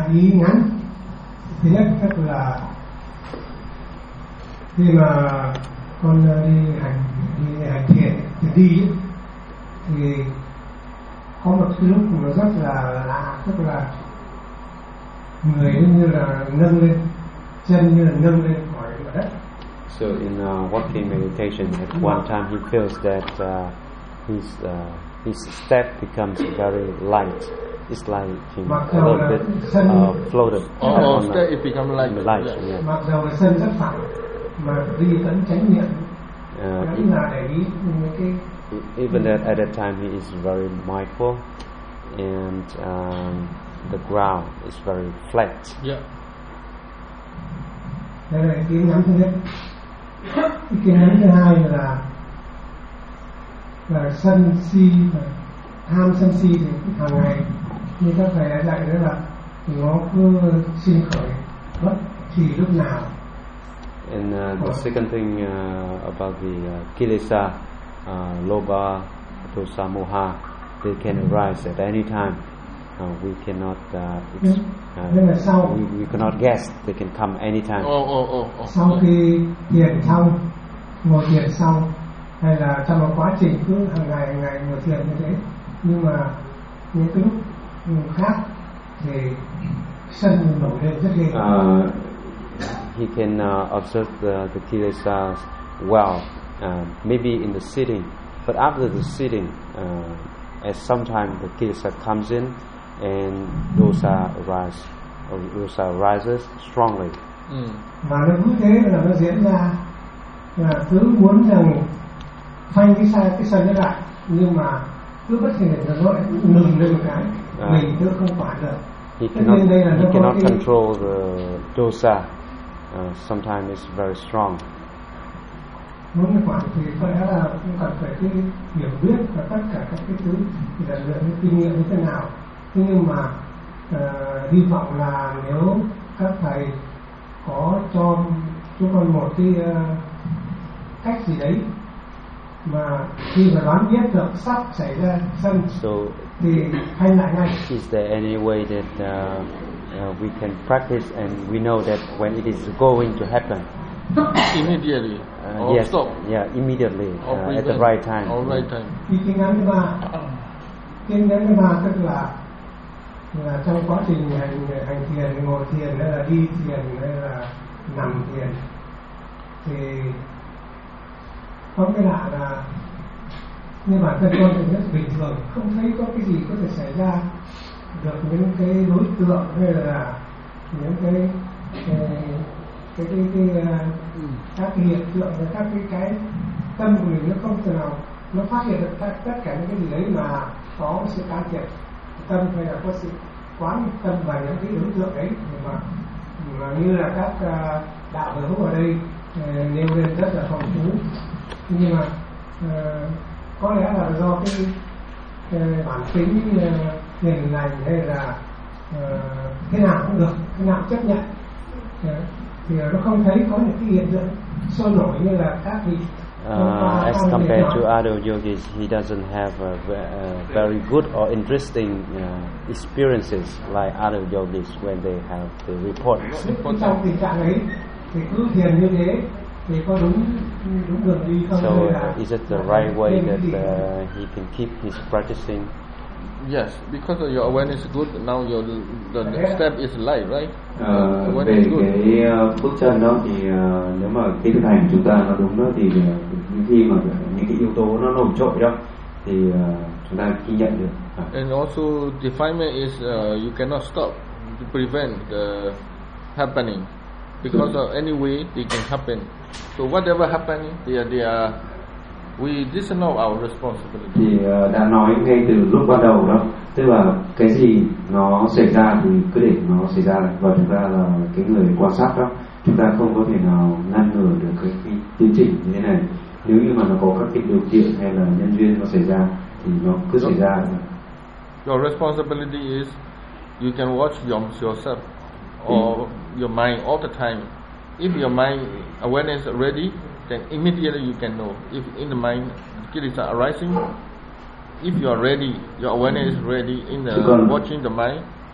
ý ngắn. Thứ nhất tức là khi mà con đi hành thiền thì có một cái lúc mà rất là lạ, tức là người như là nâng lên, chân như là nâng lên khỏi mặt đất. So in walking meditation, at one time he feels that his step becomes very light. It's like a little bit floated. Step it becomes light. Yeah. Mặc dù là sân rất phẳng mà đi vẫn chánh niệm. Là để ý cái. Even at that time he is very mindful, and the ground is very flat. Yeah. Đây là ý kiến ngắn thứ nhất. Ý kiến ngắn thứ hai là sân si, tham sân si thì hàng ngày như các thầy đã dạy đó là nó cứ sinh khởi bất kỳ lúc nào. And the second thing about the kilesa, lobha, dosa, moha, they can arise at any time. We cannot we cannot guess. They can come anytime. Sau khi thiền xong, ngồi thiền xong, hay là trong một quá trình cứ hàng ngày ngồi thiền như thế, nhưng mà những cái lúc khác thì sân nổi lên rất ghê. He can observe the kilesas well, maybe in the sitting, but after the sitting, at some time the kilesa comes in and dosa rises strongly. Và nó cứ thế là nó diễn ra, là cứ muốn rằng phanh cái sân nó lại, nhưng mà cứ bất kỳ là nó lại ngừng lên một cái, mình cứ không quản được. He cannot control the dosa. Sometimes it's very strong. Muốn quản thì có lẽ là cũng cần phải cái hiểu biết và tất cả các cái thứ thì là luyện cái kinh nghiệm như thế nào. Thế nhưng mà hy vọng là nếu các thầy có cho chúng con một cái cách gì đấy mà khi mà đoán biết được sắp xảy ra sân thì thay lại ngay. Is there any way that we can practice and we know that when it is going to happen? Immediately. Yes. Stop. Yeah, immediately at the right time. All right time. Kinh ngắn thứ ba tức là trong quá trình hành thiền, ngồi thiền hay là đi thiền hay là nằm thiền thì có cái lạ là như bản thân con thì rất bình thường, không thấy có cái gì có thể xảy ra được những cái đối tượng hay là những cái các cái hiện tượng và các cái tâm của mình nó không thể nào nó phát hiện được tất cả những cái gì đấy mà có sự can thiệp tâm hay là có sự quán tâm vào những cái đối tượng đấy, mà như là các đạo hữu ở đây nêu lên rất là phong phú, nhưng mà có lẽ là do cái bản tính hiền lành hay là thế nào cũng được, thế nào chấp nhận thì nó không thấy có những cái hiện tượng sôi nổi như là các vị. As compared to other yogis, he doesn't have very good or interesting experiences like other yogis when they have the reports. Trong tình trạng ấy thì cứ thiền như thế thì có đúng đường đi không? So is it the right way that he can keep his practicing? Yes, because your awareness is good. Now the next step is light, right? Về cái bước chân đó thì nếu mà cái thực hành chúng ta nó đúng đó thì khi mà những cái yếu tố nó nổi trội đó thì chúng ta ghi nhận được. And also defilement is you cannot stop to prevent the happening because of any way they can happen. So whatever happening, this is not our responsibility. Thì đã nói ngay từ lúc ban đầu đó, tức là cái gì nó xảy ra thì cứ để nó xảy ra, và chúng ta là cái người quan sát đó, chúng ta không có thể nào ngăn ngừa được cái tiến trình như thế này. Nếu như mà nó có các cái điều kiện hay là nhân duyên nó xảy ra thì nó cứ xảy ra. Your responsibility is you can watch yourself or your mind all the time. If your mind awareness is ready, then immediately you can know. If in the mind kilesa arising, if you are ready, your awareness is ready in the watching the mind,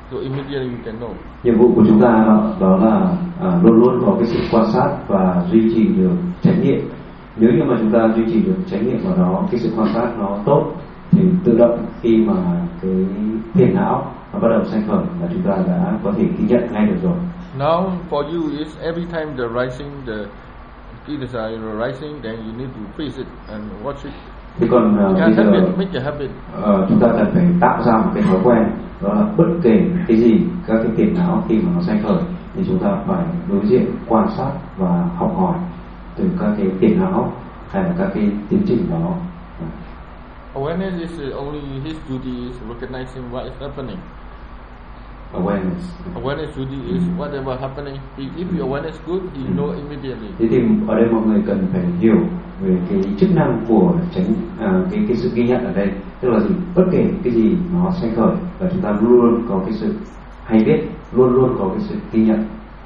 So immediately you can know. Nhiệm vụ của chúng ta đó là luôn luôn có cái sự quan sát và duy trì được chánh niệm. Nếu như mà chúng ta duy trì được chánh niệm vào đó, cái sự quan sát nó tốt thì tự động khi mà cái phiền não nó bắt đầu sanh khởi là chúng ta đã có thể ghi nhận ngay được rồi. Now for you is every time the rising, the kilesa is rising, then you need to face it and watch it. Thế còn bây giờ make a habit. Chúng ta cần phải tạo ra một cái thói quen, đó là bất kể cái gì, các cái phiền não khi mà nó sanh khởi thì chúng ta phải đối diện, quan sát và học hỏi từ các cái phiền não hay là các cái tiến trình đó. Awareness is only his duty is recognizing what is happening. Awareness duty is whatever happening. If your awareness is good, he know immediately. Thế thì ở đây mọi người cần phải hiểu về cái chức năng của cái sự ghi nhận ở đây, tức là gì? Bất kể cái gì nó sanh khởi và chúng ta luôn luôn có cái sự hay biết, luôn luôn có cái sự ghi nhận.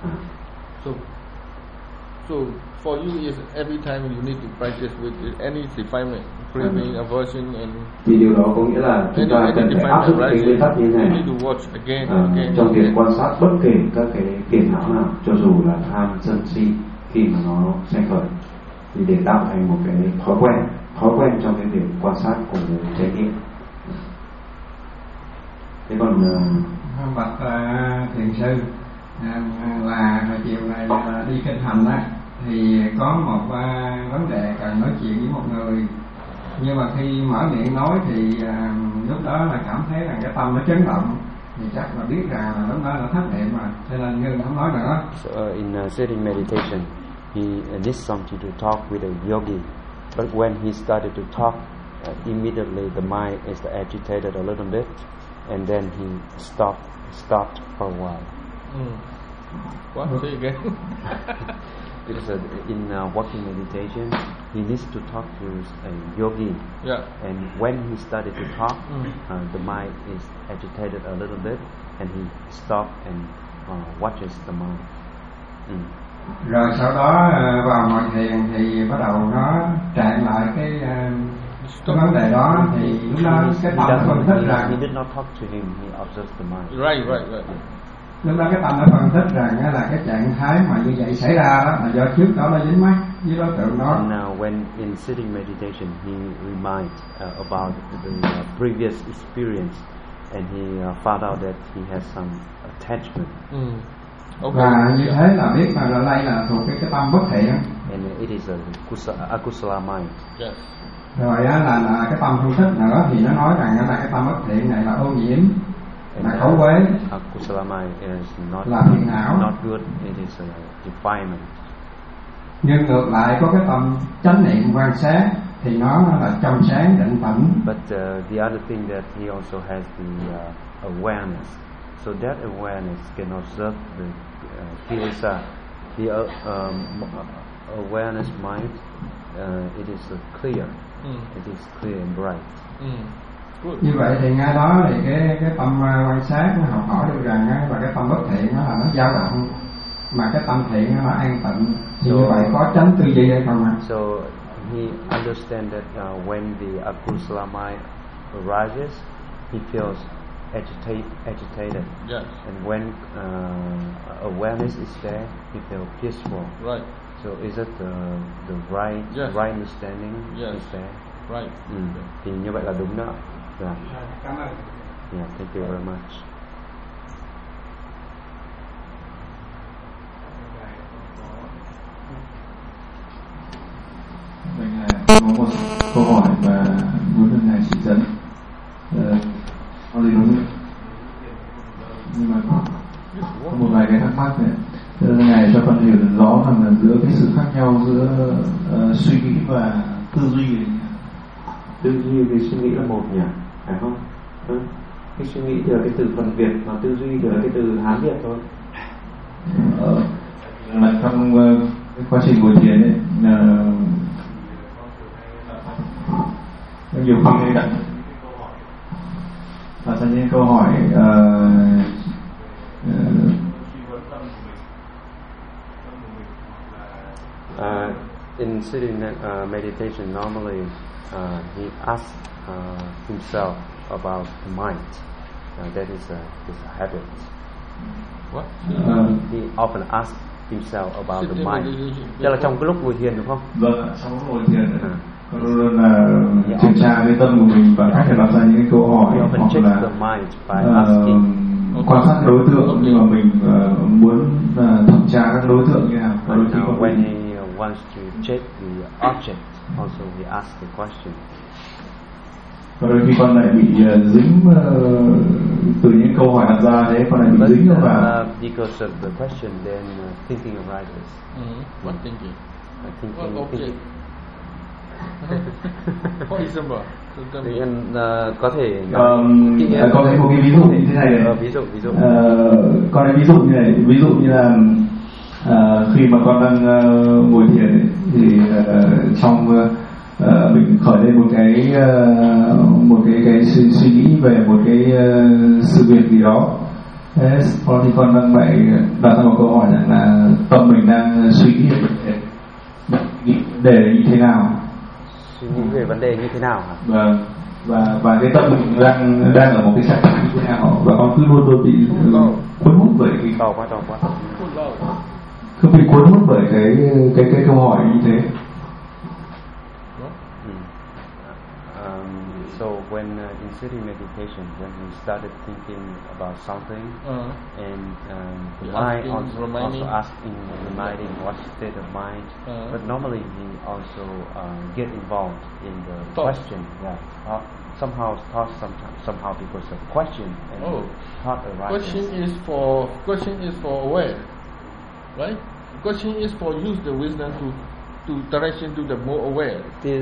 So for you is every time you need to practice with any defilement, craving, aversion, and thì điều đó có nghĩa là chúng ta cần phải áp dụng cái nguyên tắc như thế này trong việc quan sát bất kể các cái phiền não nào, cho dù là tham, sân, si khi mà nó sanh khởi, thì để tạo thành một cái thói quen trong cái việc quan sát cùng với chánh niệm. Thế còn bạch thiền sư là hồi chiều này đi kinh hành á, thì có một vấn đề cần nói chuyện với một người, nhưng mà khi mở miệng nói thì lúc đó là cảm thấy rằng cái tâm nó chấn động, thì chắc là biết rằng là lúc đó là thất niệm mà, cho nên ngưng không nói nữa. So in sitting meditation, he needs something to talk with a yogi, but when he started to talk, immediately the mind is agitated a little bit, and then he stopped for a while. What? Say again. Because in walking meditation, he needs to talk to a yogi. Yeah. And when he started to talk, the mind is agitated a little bit, and he stopped and watches the mind. Rồi sau đó vào ngồi thiền thì bắt đầu nó trạng lại cái vấn đề đó, thì lúc đó cái tâm nó phân tích rằng he did not talk to him, he observed the mind. Right. Lúc đó cái tâm nó phân tích rằng là cái trạng thái mà như vậy xảy ra đó là do trước đó nó dính mắc với đối tượng đó. And now when in sitting meditation, he reminds about the previous experience, and he found out that he has some attachment. Okay. Và như thế là biết là đây là thuộc cái tâm bất thiện. And it is a akusala mind. Yes. Rồi là cái tâm phân tích nữa thì nó nói rằng là cái tâm bất thiện này là ô nhiễm, là khẩu quế, akusala mind is là phiền não, not good, it is a defilement. Nhưng ngược lại có cái tâm chánh niệm quan sát thì nó là trong sáng định tĩnh. But the other thing that he also has the awareness. So that awareness can observe the kilesa. The awareness mind, it is clear. It is clear and bright. Như vậy thì ngay đó thì cái tâm quan sát nó học hỏi được rằng là cái tâm bất thiện nó là nó dao động, mà cái tâm thiện nó là an tịnh. Thì như vậy có tránh tư duy hay không ạ? So he understands that when the akusala mind arises, he feels agitated. Yes. And when awareness is there, he feels peaceful. Right. So is it the right understanding is there? Right. Thì như vậy là đúng đó. Yeah. Cảm ơn. Yeah, thank you very much. Mình có một câu hỏi và muốn được ngài chỉ dẫn. Có gì đúng không? Nhưng mà có một vài cái thắc mắc này. Ngài cho con hiểu được rõ rằng là giữa cái sự khác nhau giữa suy nghĩ và tư duy này. Tư duy với suy nghĩ là một nhỉ, phải không? Cái suy nghĩ thì là cái từ phần Việt, mà tư duy thì là cái từ Hán Việt thôi. Là trong cái quá trình ngồi thiền ấy, nhiều khi đặt ra những câu hỏi in sitting meditation, normally he asks himself about the mind. that is a habit. What? He often asks himself about the mind. Tức là trong cái lúc ngồi thiền đúng không? Vâng, trong lúc ngồi thiền con luôn là kiểm tra cái tâm của mình và cách để đặt ra những cái câu hỏi hoặc là quan sát đối tượng, nhưng mà mình muốn thẩm tra các đối tượng như nào. When he wants to check the object, also he asks the question. Và đôi khi con lại bị dính từ những câu hỏi đặt ra, thế con lại bị dính vào. Because of the question, then thinking arises. What thinking? Thinking. For example, thì anh có thể con thấy một cái ví dụ như thế này này. Ví dụ con lấy ví dụ như này, ví dụ như là khi mà con đang ngồi thiền ấy, thì trong mình khởi lên một cái suy nghĩ về một cái sự việc gì đó. Thế thì con đang lại đặt ra một câu hỏi rằng là tâm mình đang suy nghĩ để như thế nào, suy nghĩ về vấn đề như thế nào hả? Vâng, và cái tâm mình đang ở một cái trạng thái như thế nào, và con cứ luôn bị cuốn hút bởi cái to quá cứ bị cuốn hút bởi cái câu hỏi như thế. So when in sitting meditation, when he started thinking about something, and the mind also asking, reminding what state of mind, but normally he also get involved in the question. Yeah, somehow because of question and thought arises. Question is for aware, right? Question is for use the wisdom to direction to the more aware.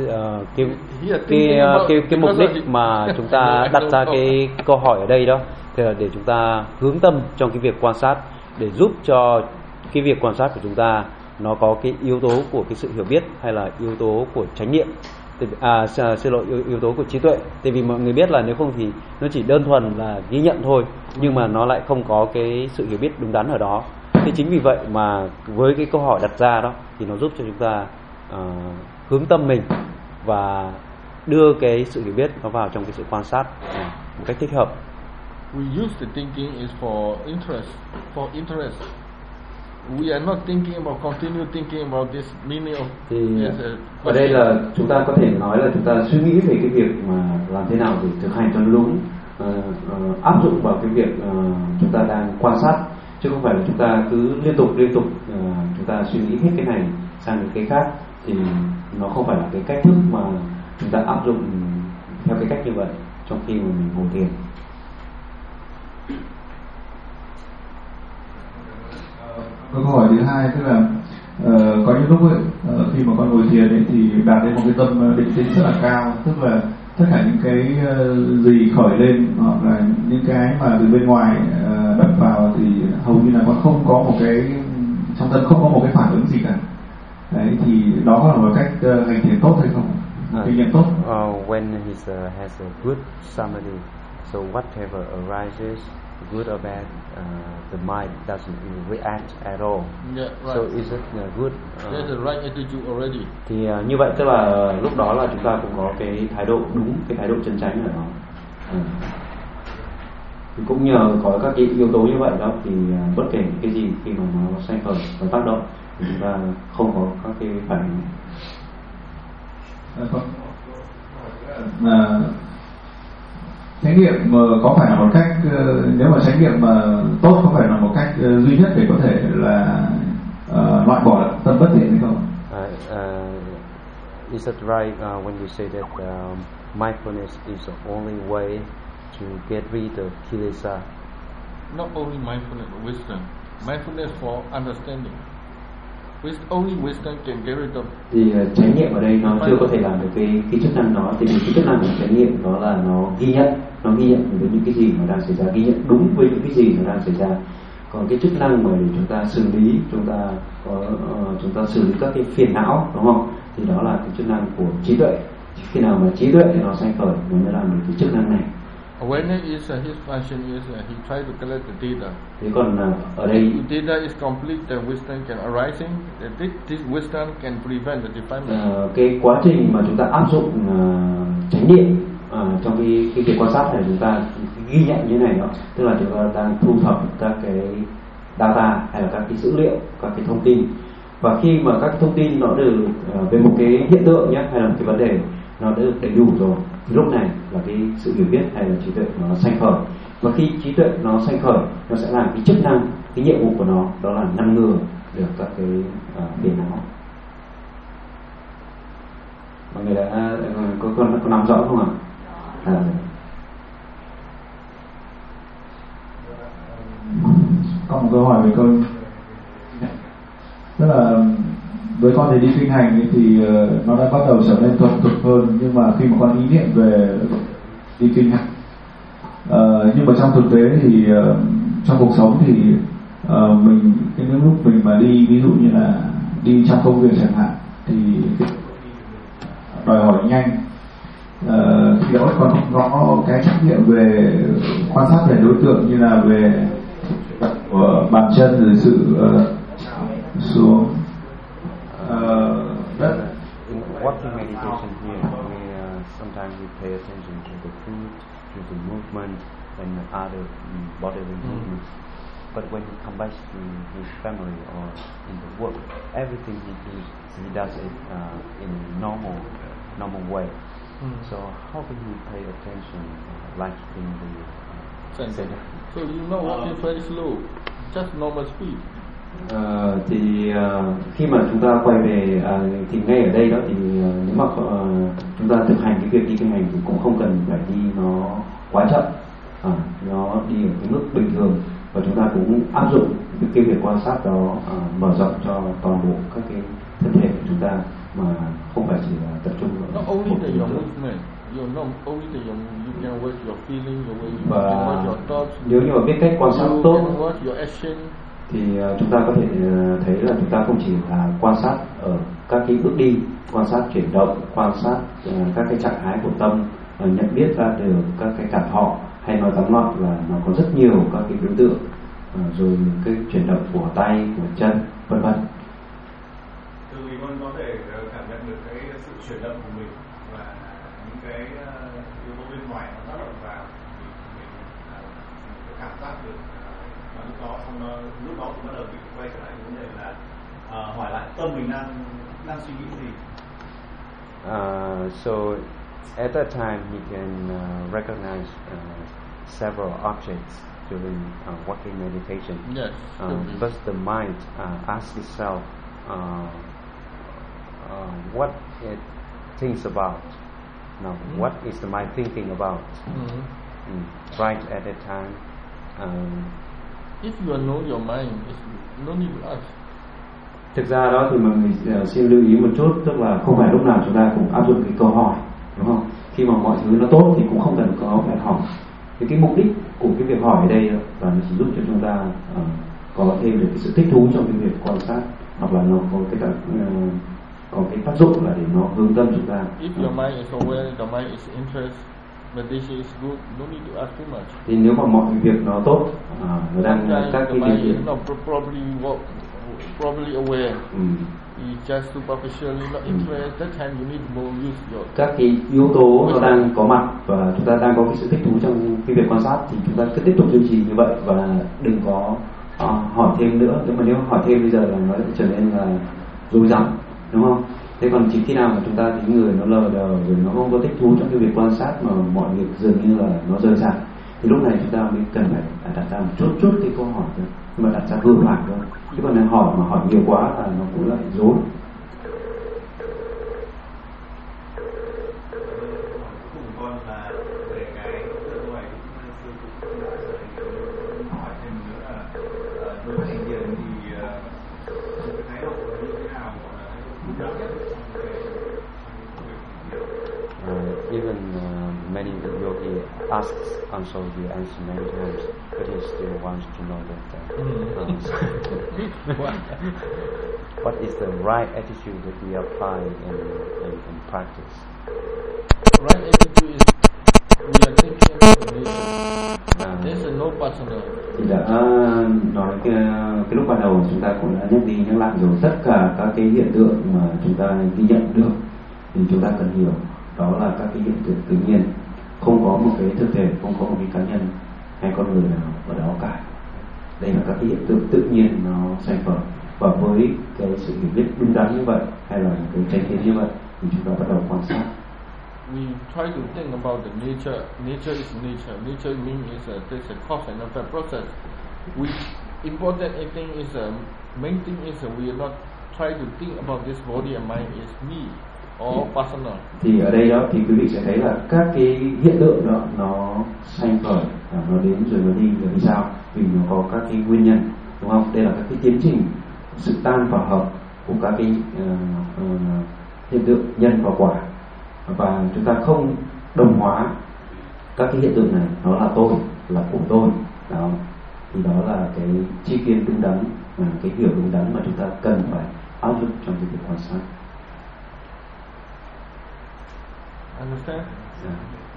Cái mục đích mà chúng ta đặt ra cái câu hỏi ở đây đó thì là để chúng ta hướng tâm trong cái việc quan sát, để giúp cho cái việc quan sát của chúng ta nó có cái yếu tố của cái sự hiểu biết hay là yếu tố của chánh niệm, yếu tố của trí tuệ. Tại vì mọi người biết là nếu không thì nó chỉ đơn thuần là ghi nhận thôi, nhưng mà nó lại không có cái sự hiểu biết đúng đắn ở đó. Thế chính vì vậy mà với cái câu hỏi đặt ra đó thì nó giúp cho chúng ta hướng tâm mình và đưa cái sự hiểu biết nó vào trong cái sự quan sát một cách thích hợp. We use the thinking is for interest. We are not thinking about continue thinking about this meaning of. Thì ở đây là chúng ta có thể nói là chúng ta suy nghĩ về cái việc mà làm thế nào để thực hành cho đúng, áp dụng vào cái việc chúng ta đang quan sát, chứ không phải là chúng ta cứ liên tục chúng ta suy nghĩ hết cái này sang cái khác, thì nó không phải là cái cách thức mà chúng ta áp dụng theo cái cách như vậy trong khi mà mình ngồi thiền. Câu hỏi thứ hai tức là có những lúc ấy, khi mà con ngồi thiền ấy, thì đạt đến một cái tâm định tĩnh rất là cao, tức là tất cả những cái gì khởi lên hoặc là những cái mà từ bên ngoài đập vào thì hầu như là con không có một cái, trong tâm không có một cái phản ứng gì cả. Đấy, thì đó có là một cách hành thiền tốt hay không? Kinh nghiệm tốt. When he has a good samadhi, so whatever arises, good or bad, the mind doesn't react at all. Yeah, right. So is it good? There's the right attitude already. Thì như vậy tức là lúc đó là chúng ta cũng có cái thái độ đúng, cái thái độ chân chánh ở đó. Thì cũng nhờ có các cái yếu tố như vậy đó thì bất kể cái gì khi mà nó sanh khởi và tác động thì chúng ta không có các cái phản ứng. Chánh niệm có phải là một cách, nếu mà chánh niệm mà tốt có phải là một cách duy nhất để có thể là loại bỏ tâm bất thiện hay không? Is it right when you say that mindfulness is the only way to get rid of kilesa? Not only mindfulness, but wisdom. Mindfulness for understanding. Only wisdom can get rid of. Thì chánh niệm ở đây nó chưa có thể làm được cái chức năng đó. Thì cái chức năng của chánh niệm đó là nó ghi nhận với những cái gì mà đang xảy ra, ghi nhận đúng với những cái gì mà đang xảy ra. Còn cái chức năng mà để chúng ta xử lý, chúng ta xử lý các cái phiền não, đúng không? Thì đó là cái chức năng của trí tuệ. Khi nào mà trí tuệ nó sanh khởi nó mới làm được cái chức năng này. Awareness is his function is he tries to collect the data. Thế còn ở đây data is complete, the wisdom can arising. This wisdom can prevent the defilement. Cái quá trình mà chúng ta áp dụng chánh niệm trong cái việc quan sát này, chúng ta ghi nhận như thế này đó, tức là chúng ta đang thu thập các cái data hay là các cái dữ liệu, các cái thông tin, và khi mà các thông tin nó được về một cái hiện tượng nhé, hay là một cái vấn đề nó đã được đầy đủ rồi, thì lúc này là cái sự hiểu biết hay là trí tuệ nó sanh khởi. Và khi trí tuệ nó sanh khởi, nó sẽ làm cái chức năng, cái nhiệm vụ của nó đó là ngăn ngừa được các cái phiền não. Mọi người đã có nắm rõ không ạ? Có một câu hỏi về câu, tức là với con thì đi kinh hành ấy thì nó đã bắt đầu trở nên thuần thục hơn, nhưng mà khi mà con ý niệm về đi kinh hành, nhưng mà trong thực tế thì trong cuộc sống thì mình cái lúc mình mà đi, ví dụ như là đi trong công việc chẳng hạn, thì đòi hỏi nhanh, khi đó còn không có cái trách nhiệm về quan sát về đối tượng, như là về của bàn chân rồi sự xuống đất. In walking meditation here, sometimes we pay attention to the foot, to the movement, and other bodily movements. But when he comes back to his family or in the work, everything he does it in a normal way. So how can he pay attention, like in the center? So you know walking very slow, just normal speed. Khi mà chúng ta quay về thì ngay ở đây đó, thì nếu mà chúng ta thực hành cái việc đi kinh hành thì cũng không cần phải đi nó quá chậm, nó đi ở cái mức bình thường, và chúng ta cũng áp dụng cái việc quan sát đó mở rộng cho toàn bộ các cái thân thể của chúng ta, mà không phải chỉ là tập trung vào một cái đối tượng. Và nếu như mà biết cách quan sát tốt thì chúng ta có thể thấy là chúng ta không chỉ là quan sát ở các cái bước đi, quan sát chuyển động, quan sát các cái trạng thái của tâm, nhận biết ra được các cái cảm thọ, hay nói tóm lại là nó có rất nhiều các cái đối tượng, rồi cái chuyển động của tay, của chân, vân vân. Từ mình có thể cảm nhận được cái sự chuyển động của mình và những cái yếu tố bên ngoài nó tác động vào, thì mình cảm giác được. Và lúc đó cũng bắt đầu mình quay trở lại vấn đề là hỏi lại tâm mình đang suy nghĩ gì. So at that time he can recognize several objects during walking meditation. Yes. But the mind asks itself what it thinks about. Now, what is the mind thinking about? Right at that time. If you know your mind, it's no need to ask. Thực ra đó thì mọi người xin lưu ý một chút, tức là không phải lúc nào chúng ta cũng áp dụng cái câu hỏi, đúng không? Khi mà mọi thứ nó tốt thì cũng không cần có phải hỏi. Thì cái mục đích của cái việc hỏi ở đây là nó chỉ giúp cho chúng ta có thêm được cái sự thích thú trong cái việc quan sát, hoặc là nó có cái tác dụng là để nó hướng tâm chúng ta. If your mind is aware, the mind is interested, meditation is good, no need to ask too much. Thì nếu mà mọi việc nó tốt, nó đang các cái điều kiện probably aware. You just superficially not interested. That time you need more use your. Các cái yếu tố nó đang có mặt và chúng ta đang có cái sự thích thú trong cái việc quan sát, thì chúng ta cứ tiếp tục duy trì như vậy và đừng có hỏi thêm nữa. Nếu hỏi thêm bây giờ là nó sẽ trở nên là rối rắm, đúng không? Thế còn chỉ khi nào mà chúng ta thấy người nó lờ đờ rồi nó không có thích thú trong cái việc quan sát, mà mọi việc dường như là nó rời rạc, thì lúc này chúng ta mới cần phải đặt ra một chút cái câu hỏi thôi, nhưng mà đặt ra vừa phải thôi. Chứ còn nếu hỏi nhiều quá là nó cũng lại rối. Con là về cái câu hỏi sư cũng đã hỏi thêm nữa là đối với hành thiền thì cái thái độ như thế nào là đúng đắn nhất trong cái Even many yogi asks also you answer many times, but he still wants to know that what is the right attitude that we apply in practice. Right attitude is we are thinking of the nature. There's no personal. Thì đã nói cái lúc ban đầu chúng ta cũng đã nhắc đi nhắc lại rồi, tất cả các cái hiện tượng mà chúng ta ghi nhận được thì chúng ta cần hiểu đó là các cái hiện tượng tự nhiên, không có một cái thực thể, không có một cái cá nhân hay con người nào ở đó cả. Đây là các cái hiện tượng tự nhiên nó sanh khởi, và với cái sự hiểu biết đúng đắn như vậy hay là cái tranh kiến như vậy thì chúng ta bắt đầu quan sát. We try to think about the nature. Nature is nature. Nature means there's a cause and effect process. We important thing is main thing is we are not try to think about this body and mind is me or personal. Thì ở đây đó thì quý vị sẽ thấy là các cái hiện tượng đó nó sanh khởi, nó đến rồi nó đi, là vì sao? Vì nó có các cái nguyên nhân, đúng không? Đây là các cái tiến trình sự tan và hợp của các cái hiện tượng nhân và quả, và chúng ta không đồng hóa các cái hiện tượng này nó là tôi, là của tôi đó. Thì đó là cái tri kiến đúng đắn, cái hiểu đúng đắn mà chúng ta cần phải áp dụng trong cái việc quan sát. Understand? Yeah.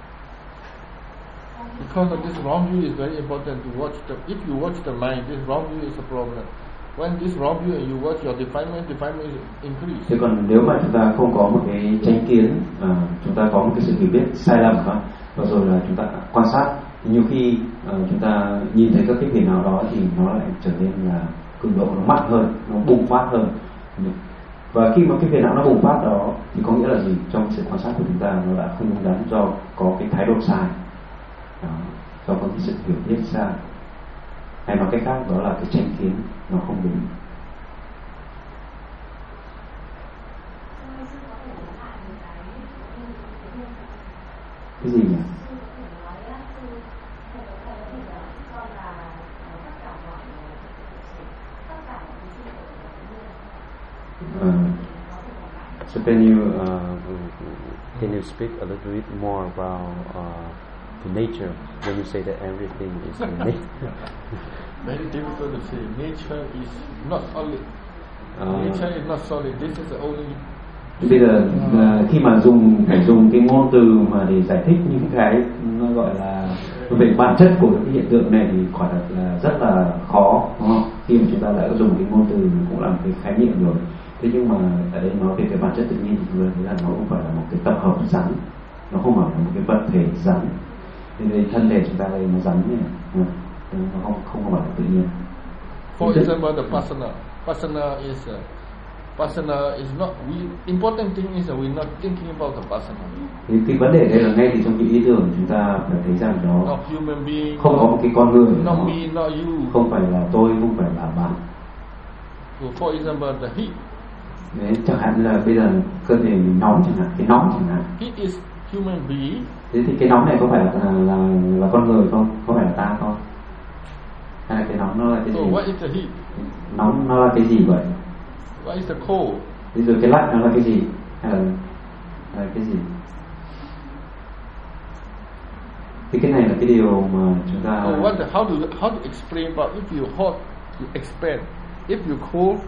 Because of this wrong view is very important to watch. If you watch the mind, this wrong view is a problem. When this wrong view and you watch your defilement is increase. Thế còn nếu mà chúng ta không có một cái chánh kiến, chúng ta có một cái sự hiểu biết sai lầm và rồi là chúng ta quan sát, thì nhiều khi chúng ta nhìn thấy các cái phiền não đó thì nó lại trở nên là cường độ nó mạnh hơn, nó bùng phát hơn. Và khi mà cái phiền não nó bùng phát đó thì có nghĩa là gì? Trong sự quan sát của chúng ta nó đã không đúng đắn, do có cái thái độ sai đó, do có cái sự hiểu biết sai, hay nói cách khác đó là cái chánh kiến nó không đúng. Cái gì nhỉ? So can you speak a little bit more about the nature when you say that everything is in nature? Very difficult to say. Nature is not solid. Nature is not solid. This is the only. Bây giờ khi mà phải dùng cái ngôn từ mà để giải thích những cái nó gọi là về bản chất của cái hiện tượng này thì quả thật là rất là khó, đúng không? Khi mà chúng ta đã dùng cái ngôn từ cũng là một cái khái niệm rồi. Thế nhưng mà ở đây nói về cái bản chất tự nhiên thì chúng ta thấy là nó cũng phải là một cái tập hợp rắn, nó không phải là một cái vật thể rắn. Nên thân thể chúng ta đây nó rắn này, nó không phải là tự nhiên. For example, the pasana is not. Important thing is that we're not thinking about the pasana. Thì cái vấn đề đây là ngay thì trong cái ý tưởng chúng ta phải thấy rằng đó not human being, không có một cái con người, not me, not you. Không phải là tôi, không phải là bạn. So for example, the heat. Đấy, chẳng hạn là bây giờ cơ thể mình nóng chẳng hạn, cái nóng chẳng hạn. Heat is human being. Thế thì cái nóng này có phải là con người không? Có phải là ta không? Hay là cái nóng nó là cái gì? So what is the heat? Nóng nó là cái gì vậy? What is the cold? Bây giờ cái lạnh nó là cái gì? Hay là cái gì? Thì cái này là cái điều mà chúng ta. So how to explain about if you hot, you expand. If you cold,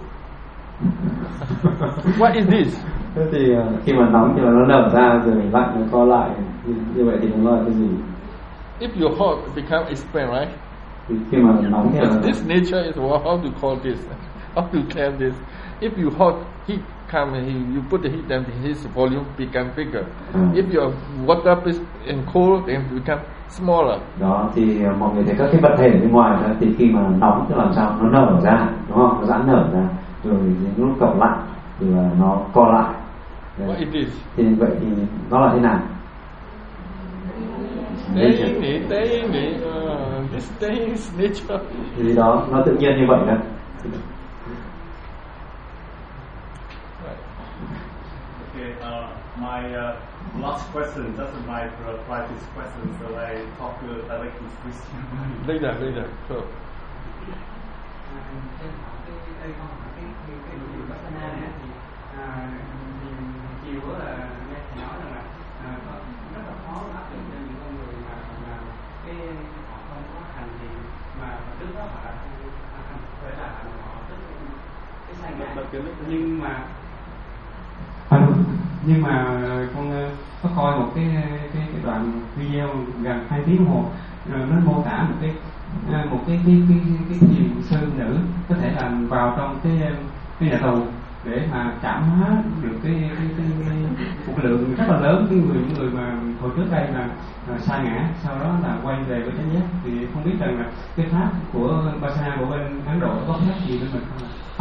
what is this? Thế thì khi mà nóng thì nó nở ra, rồi lạnh nó co lại, như vậy thì nó là cái gì? If you hot, it become expand, right? Thì khi mà nóng thì this nature is how to call this, how to claim this. If you hot, heat come and you put the heat, then his volume become bigger. If your water is in cold, then it become smaller. Đó thì mọi người thấy các cái vật thể bên ngoài đó, thì khi mà nóng thì làm sao nó nở ra, đúng không? Nó giãn nở ra, rồi lúc gặp lạnh thì là nó co lại. What is this? Thì vậy thì nó là thế nào? This thing is nature. Thì đó, nó tự nhiên như vậy đó. My last question, just my practice question, so I talk directly to Christian. Later, sure. Chiều là nghe thầy nói rằng là rất là khó áp dụng cho những con người mà cái họ không có hành thì mà trước đó họ đã phải là họ tức cái sai ngã, nhưng mà con có coi một cái đoạn video gần 2 tiếng đồng hồ, nó mô tả một cái thiền sư nữ có thể là vào trong cái nhà tù để mà cảm hóa được một lượng rất là lớn những người mà hồi trước đây là sa ngã, sau đó là quay về với chánh giác. Thì không biết rằng là cái pháp của Vipassana của bên Ấn Độ có khác gì với mình không ạ?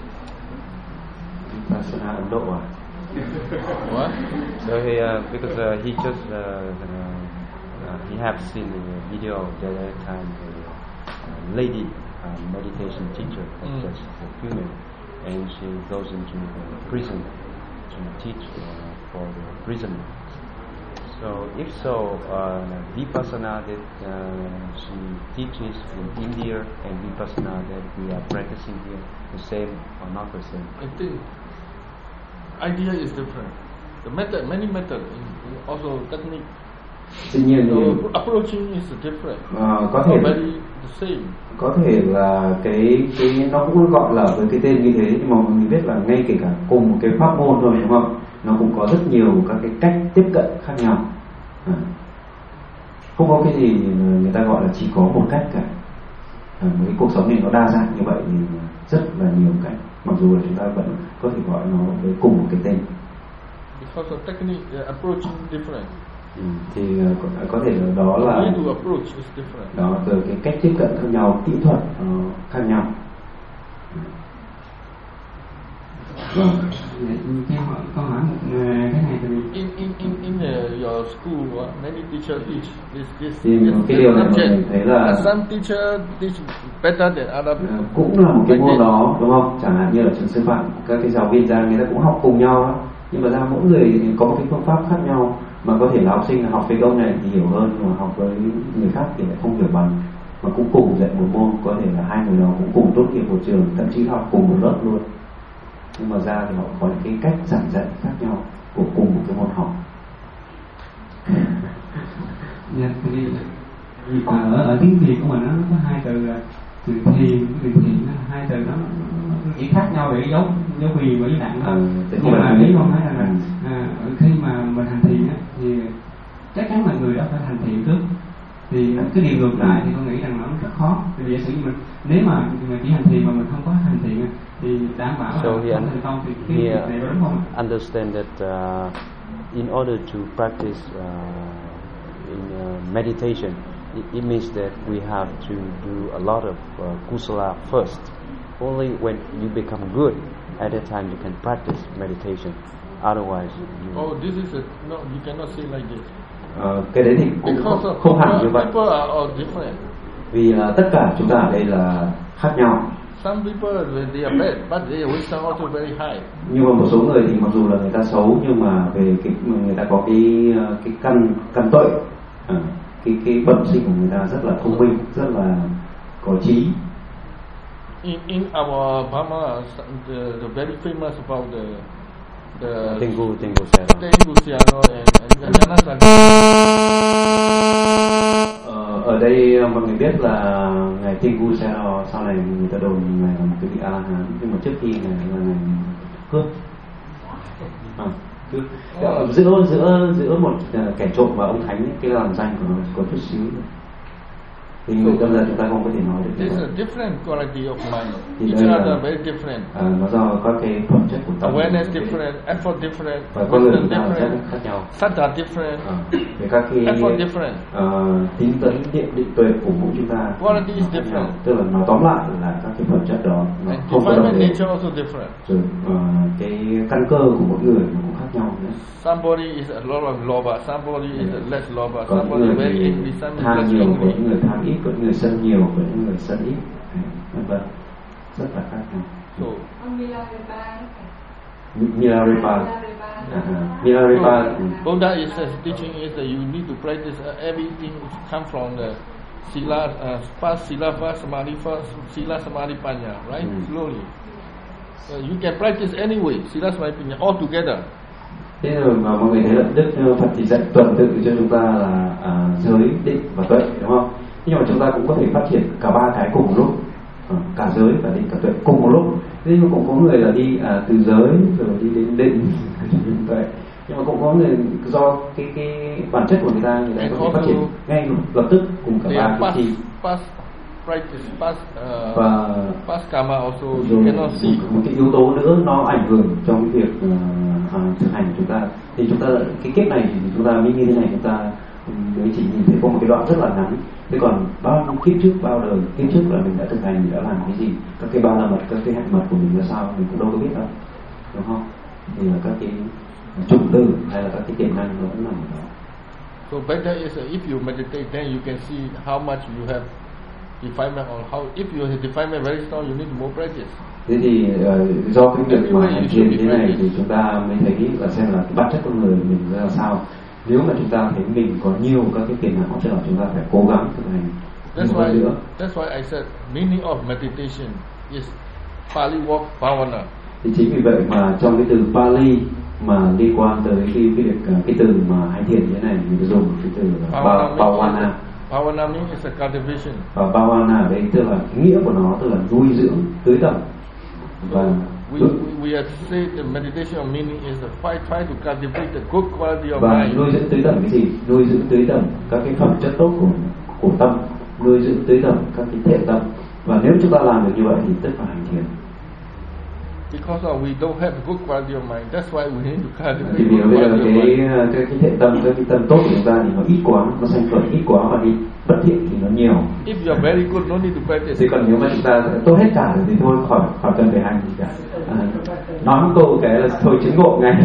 Vipassana Ấn Độ à? What? So because he just he have seen in the video that at time the lady meditation teacher just human, and she goes into the prison to teach for the prisoners. So if so, Vipassana that she teaches in India and Vipassana that we are practicing here, the same or not the same? I think idea is different. The method, many methods, also technique. Tuy nhiên thì approaching is different. Có thể very the same. Có thể là cái nó cũng gọi là với cái tên như thế, nhưng mà mình biết là ngay kể cả cùng một cái pháp môn thôi, đúng không? Nó cũng có rất nhiều các cái cách tiếp cận khác nhau. Không có cái gì người ta gọi là chỉ có một cách cả. Cái cuộc sống này nó đa dạng như vậy thì rất là nhiều cách, mặc dù là chúng ta vẫn có thể gọi nó với cùng một cái tên. Because of technique, approaching different. Thì có thể là đó là đó từ cái cách tiếp cận khác nhau, kỹ thuật khác nhau. Câu hỏi một cái này thì in your school, many teachers teach this. Cái điều này mình thấy là some teacher teach better than other. Cũng là một cái môn đó, đúng không? Chẳng hạn như là trường sư phạm, các cái giáo viên ra người ta cũng học cùng nhau, nhưng mà ra mỗi người có một cái phương pháp khác nhau. Mà có thể là học sinh là học với ông này thì hiểu hơn, mà học với người khác thì lại không hiểu bằng. Mà cũng cùng dạy một môn, có thể là hai người đó cũng cùng tốt nghiệp một trường, thậm chí học cùng một lớp luôn, nhưng mà ra thì họ có những cái cách giảng dạy khác nhau của cùng một cái môn học. Ở tiếng Việt của mình nó có hai từ là từ thiền, hai từ nó chỉ khác nhau để dấu huyền với nặng đó. Nhưng mà ý con nói là khi mà mình hành thiền á, thì chắc chắn là người đó phải hành thiện trước. Thì cái điều ngược lại thì con nghĩ rằng nó rất khó. Vì giả sử như nếu mà chỉ hành thiền mà mình không có hành thiện thì đảm bảo là không thành công. Thì cái việc này đúng không? Understand that in order to practice in meditation, it means that we have to do a lot of kusala first. Only when you become good, at that time you can practice meditation. Otherwise, this is no, you cannot say like this. Cái đấy thì cũng không hẳn như vậy. People are all different. Vì tất cả chúng ta ở đây là khác nhau. Some people they are bad, but they wisdom also very high. Nhưng mà một số người thì mặc dù là người ta xấu, nhưng mà về cái người ta có cái căn tuệ, cái bẩm sinh của người ta rất là thông minh, rất là có trí. In our Burma, the very famous about the Tengku Sayadaw and Janasagha. Ở đây mọi người biết là ngài Tengku Sayadaw sau này người ta đồn ngài là một cái vị A-la-hán, nhưng mà trước khi ngài là ngài cướp. Giữa một kẻ trộm và ông thánh ấy, cái làn danh của nó có chút xíu. Thì bây giờ chúng ta không có thể nói được. There's a different quality of mind. Each other very different. Nó do các cái phẩm chất của tâm. Awareness different, effort different, wisdom different, sattva different. Về các cái effort different. Tính tấn định tuệ của mỗi chúng ta. Quality is different. Tức là nói tóm lại là các cái phẩm chất đó nó không có đồng nature also different. Rồi cái căn cơ của mỗi người nó cũng khác nhau nữa. Somebody is a lot of lobha, somebody is less lobha, somebody very angry, somebody less angry. Có angry. người tham ít, có người sân nhiều, có những người sân ít, vân vân, rất là khác nhau. Milarepa. Buddha is teaching is that you need to practice everything come from the sila, first sila, first samadhi, first sila, samadhi, panya, right? Slowly. You can practice anyway, sila, samadhi, panya all together. Thế rồi mà mọi người thấy là Đức Phật thì dạy tuần tự cho chúng ta là giới, định và tuệ, đúng không? Nhưng mà chúng ta cũng có thể phát triển cả ba cái cùng một lúc, cả giới và định cả tuệ cùng một lúc. Thế nhưng mà cũng có người là đi từ giới rồi đi đến định, đến tuệ. Nhưng mà cũng có người do cái bản chất của người ta có thể phát triển ngay lập tức cùng cả ba cái chi. practice và past karma also you rồi cannot see. một cái yếu tố nữa nó ảnh hưởng trong cái việc thực hành của chúng ta. Thì chúng ta cái kiếp này thì chúng ta mới như thế này, chúng ta mới chỉ nhìn thấy có một cái đoạn rất là ngắn. Thế còn bao kiếp trước, bao đời kiếp trước là mình đã thực hành, mình đã làm cái gì, các cái ba la mật, các cái hạnh mật của mình là sao mình cũng đâu có biết đâu, đúng không? Thì là các cái chủng tử hay là các cái tiềm năng nó vẫn nằm ở đó. So better is if you meditate, then you can see how much you have defilement, or how if you have defilement very strong, you need more practice. Thế thì do cái việc mà hành thiền thế này thì chúng ta mới thấy là xem là cái bản chất con người mình ra sao. Nếu mà chúng ta thấy mình có nhiều các cái tiềm năng hỗ trợ, chúng ta phải cố gắng thực hành nhiều hơn nữa. That's why I said meaning of meditation is Pali walk bhavana. Thì chính vì vậy mà trong cái từ Pali mà liên quan tới cái từ mà hành thiền như thế này, mình dùng cái từ bhavana. Bhavana means it's a cultivation. Và bhavana ở đây tức là nghĩa của nó tức là nuôi dưỡng, tưới tẩm. Và we have said the meditation of meaning is try to cultivate the good quality of và mind. nuôi dưỡng tưới tẩm cái gì? Nuôi dưỡng tưới tẩm các cái phẩm chất tốt của tâm, nuôi dưỡng tưới tẩm các cái thiện tâm. Và nếu chúng ta làm được như vậy thì tức là hành thiền. Because we don't have good quality of mind, that's why we need to cultivate. Thì vì bây giờ cái thiện tâm, cái tâm tốt của chúng ta thì nó ít quá, nó sanh khởi ít quá, và đi bất thiện thì nó nhiều. If you are very good, no need to practice. Thì còn nếu mà chúng ta tốt hết cả rồi thì thôi, khỏi cần phải hành gì cả. Nói một câu cái là thôi chứng ngộ ngay.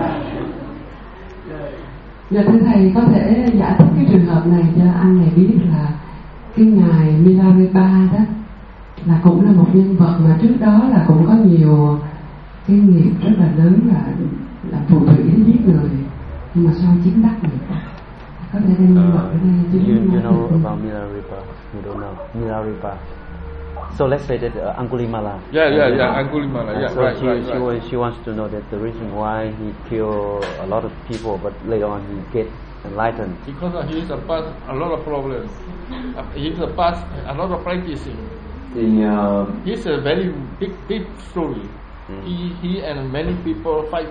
Dạ thưa thầy, có thể giải thích cái trường hợp này cho anh này biết là cái ngài Milarepa đó là cũng là một nhân vật mà trước đó là cũng có nhiều cái nghiệp rất là lớn, là phù thủy giết người, nhưng mà sau chiến đắc được. Có thể đem nhân vật ở đây chứ. You know about Milarepa? You don't know Milarepa. So let's say that Angulimala. Yeah, Angulimala. Yeah, so right. she wants to know that the reason why he killed a lot of people, but later on he get enlightened. Because he is a lot of problems. He is a lot of practicing. Thì it's a very big story. He and many people fight.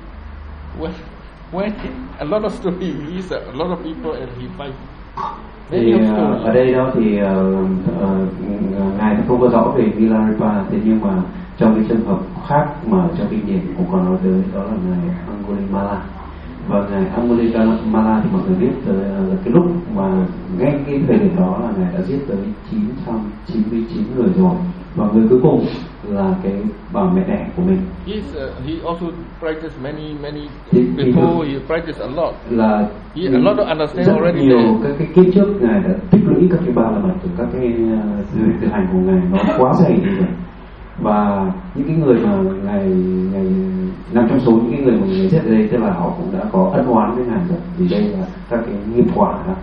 When a lot of story, he's a lot of people and he fight. Thì ở đây đó thì ngài không có rõ về Milarepa, thế nhưng mà trong cái trường hợp khác mà trong kinh điển cũng còn nói tới, đó là ngài Angulimala. Và ngài Angulimala thì mọi người biết tới là cái lúc mà ngay cái thời điểm đó là ngài đã giết tới 999 người rồi, và người cuối cùng là cái bà mẹ đẻ của mình. He also practiced many before he practiced a lot. Là a lot of understand rất already. Nhiều các cái kiếp trước ngài đã tích lũy các cái ba la mật, các cái thực hành của ngài nó quá dày như vậy. Và những cái người mà ngài nằm trong số những cái người mà ngài giết ở đây, tức là họ cũng đã có ân oán với ngài rồi, vì đây là các cái nghiệp quả đó.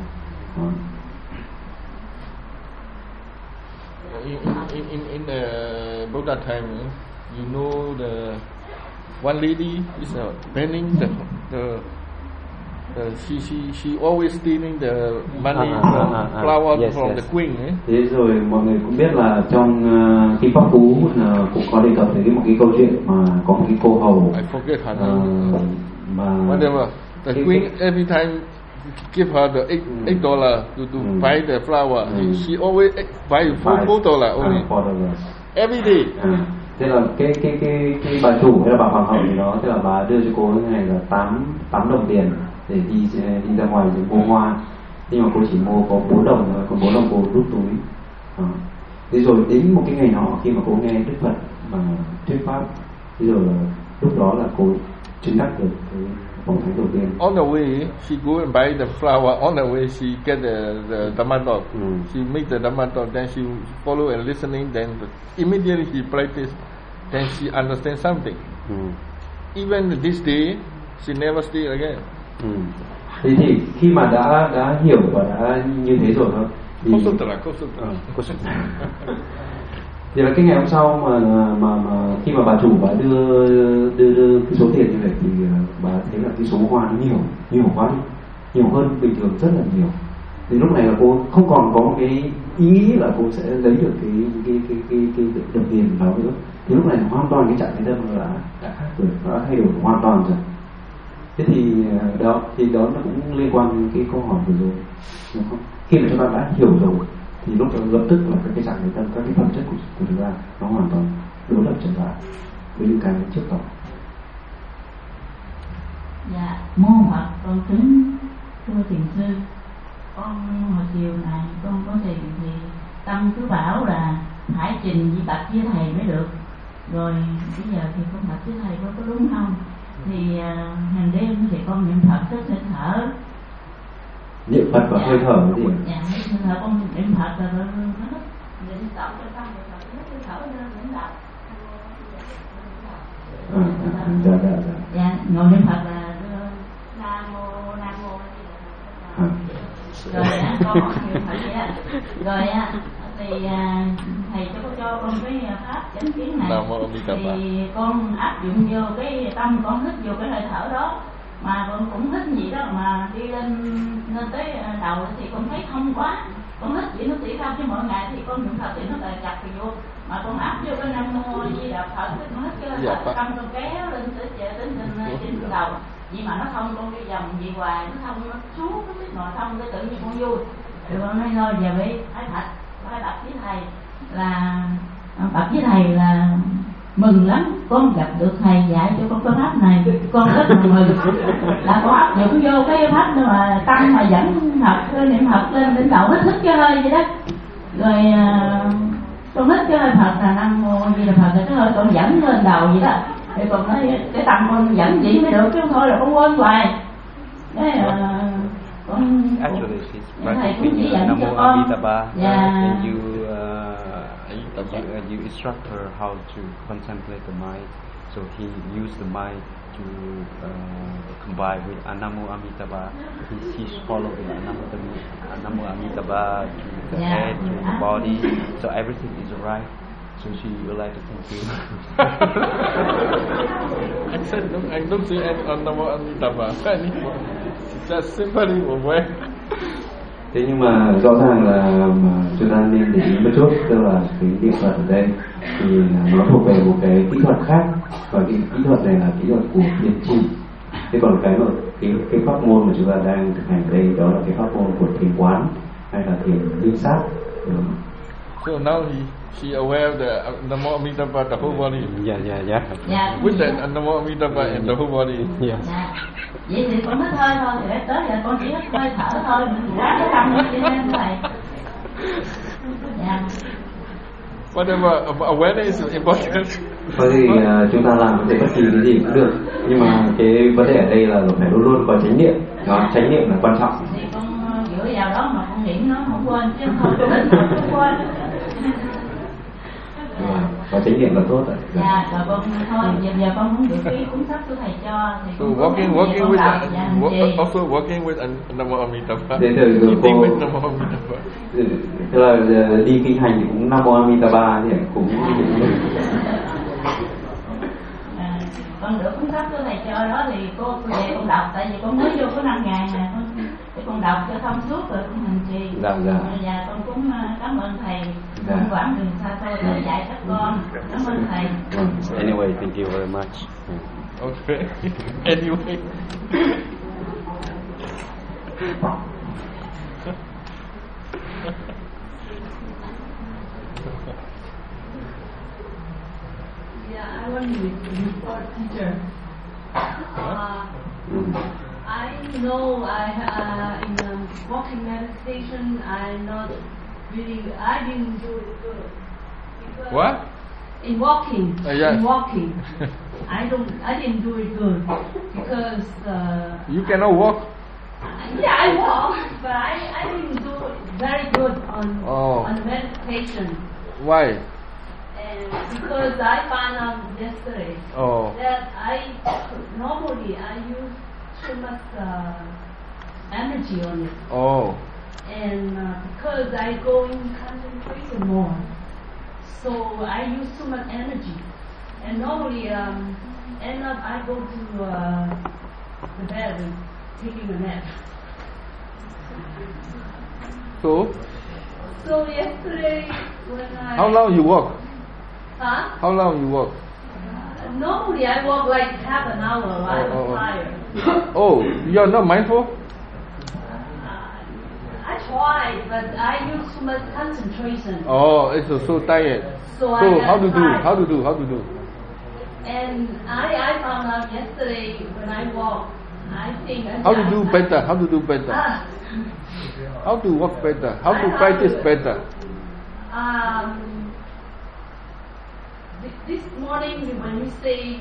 In the Buddha time, you know the one lady is burning she always stealing the money from flower from the queen. Thế rồi mọi người cũng biết là trong cái Pháp Cú cũng có đề cập tới một cái câu chuyện mà có một cái cô hầu. I forget her name. Whatever. The queen every time give her the $8 to buy the flower. She always buy $4 only. Every day. Thế là cái bà chủ hay là bà hoàng hậu gì đó, tức là bà đưa cho cô cái này là 8 đồng tiền để đi ra ngoài để mua hoa, nhưng mà cô chỉ mua có 4 đồng thôi, còn 4 đồng cô rút túi. Thế rồi đến một cái ngày nọ khi mà cô nghe Đức Phật mà thuyết pháp, thế rồi lúc đó là cô chứng đắc được cái vòng thánh đầu tiên. On the way, she go and buy the flower. On the way, she get the Dhammadog. She make the Dhammadog. Then she follow and listening. Then immediately she practice. Then she understand something. Even this day, she never stay again. Thế thì khi mà đã hiểu và đã như thế rồi thôi thì thì là cái ngày hôm sau mà khi mà bà chủ bà đưa cái số tiền như vậy thì bà thấy là cái số hoa nó nhiều quá, nhiều hơn bình thường rất là nhiều. Thì lúc này là cô không còn có một cái ý nghĩ là cô sẽ lấy được cái đồng tiền đó nữa. Thì lúc này hoàn toàn cái trạng thái tâm đã khác rồi, nó đã thay đổi hoàn toàn rồi. Thế thì đó nó cũng liên quan đến cái câu hỏi vừa rồi, đúng không? Khi mà chúng ta đã hiểu rồi thì lúc đó lập tức là cái trạng nội tâm, các cái phẩm chất của chúng ta nó hoàn toàn đối lập trở lại với những cái trước đó. Dạ, mô Phật con kính thưa thiền sư, con hồi chiều này con có thiền thì tâm cứ bảo là phải trình với bạch với thầy mới được. Rồi bây giờ thì con bạch với thầy có đúng không? Thì hàng đêm thì con niệm Phật rất hơi thở. Niệm Phật và hơi thở cái gì? Dạ, hơi thở con niệm Phật rồi nó niệm động cho tâm niệm Phật nó hơi thở lên niệm động. Dạ, ngồi niệm Phật là Nam mô rồi á, con học niệm Phật vậy á. Rồi á thì thầy cho con cái pháp chánh kiến này thì con áp dụng vô cái tâm, con hít vô cái hơi thở đó, mà con cũng hít gì đó mà đi lên tới đầu thì con thấy thông quá, con hít vậy nó tỉ ra, chứ mỗi ngày thì con niệm Phật thì nó lại chặt thì vô, mà con áp vô cái Nam Mô Di Đà Phật, con hít cái hơi thở tâm con kéo lên tới trên đầu, vậy mà nó thông, con đi vòng vậy hoài, nó thông, nó xuống nó biết nồi thông, cái tự nhiên con vui. Rồi con nói thôi giờ phải bạch với thầy là mừng lắm, con gặp được thầy dạy cho con cái pháp này, con rất là mừng. Là con áp dụng vô cái pháp đó mà tâm mà dẫn Phật niệm Phật lên đỉnh đầu, hít cái hơi vậy đó. Rồi con hít cái hơi Phật là Nam Mô Di Đà Phật, cái hơi con dẫn lên đầu vậy đó. Thì còn nói cái tâm con dẫn vậy mới được, chứ không thôi là con quên hoài. Cái actually she's practicing Namo Amitabha, and you instruct her how to contemplate the mind. So he used the mind to combine with Namo Amitabha. He's following Namo Amitabha to the head, to the body. So everything is right. So she would like to thank you. I don't see any Namo Amitabha anymore. Just simply away. Thế nhưng mà rõ ràng là chúng ta nên để ý một chút, tức là cái niệm Phật ở đây thì nó thuộc về một cái kỹ thuật khác, và cái kỹ thuật này là kỹ thuật của thiền trì. Thế còn cái pháp môn mà chúng ta đang thực hành ở đây đó là cái pháp môn của thiền quán hay là thiền liên sát. So now she aware of the Namo Amitabha, the whole body. Yeah. With the Namo Amitabha and the whole body. Yeah. Vậy thì con hít hơi thôi, thì để tới giờ con chỉ hít hơi thở thôi, mình quá cái tâm nó đi lên này. Whatever, awareness is important. Bởi vì chúng ta làm có thể bất kỳ cái gì cũng được, nhưng mà cái vấn đề ở đây là phải luôn luôn có chánh niệm. Đó, chánh niệm là quan trọng. Thì con dựa vào đó mà con niệm nó không quên, chứ không có đến mà không quên. Và chánh niệm là tốt rồi. Dạ, rồi con thôi, giờ con muốn được cái cuốn sách của thầy cho thì so working with also working with Namo Amitabha. Thế thì with Namo Amitabha. Tức là đi kinh hành thì cũng Namo Amitabha thì cũng con được cuốn sách của thầy cho đó thì cô về con đọc, tại vì con mới vô có 5 ngày nè, để con đọc cho thông suốt rồi con hành trì. Dạ, con cũng cảm ơn thầy. Con quãng đường xa xôi để dạy các con. Cảm ơn thầy. Anyway, thank you very much. Okay. Anyway. Yeah, I want to report teacher. I know in walking meditation I didn't do it good. What? In walking. Yes. In walking. I didn't do it good because you cannot walk. Yeah, I walk, but I didn't do it very good on meditation. Why? And because I found out yesterday that normally I use too much energy on it. And because I go in concentration more, so I use too much energy. And normally end up I go to the bed and taking a nap. So yesterday when I... How long you walk? Huh? How long you walk? Normally I walk like half an hour while I'm tired. Oh, you're not mindful? I try, but I use too much concentration. Oh, it's so tired. So how to do? And I found out yesterday when I walk, I think how to do better? How to walk better? How to practice better? This morning when you say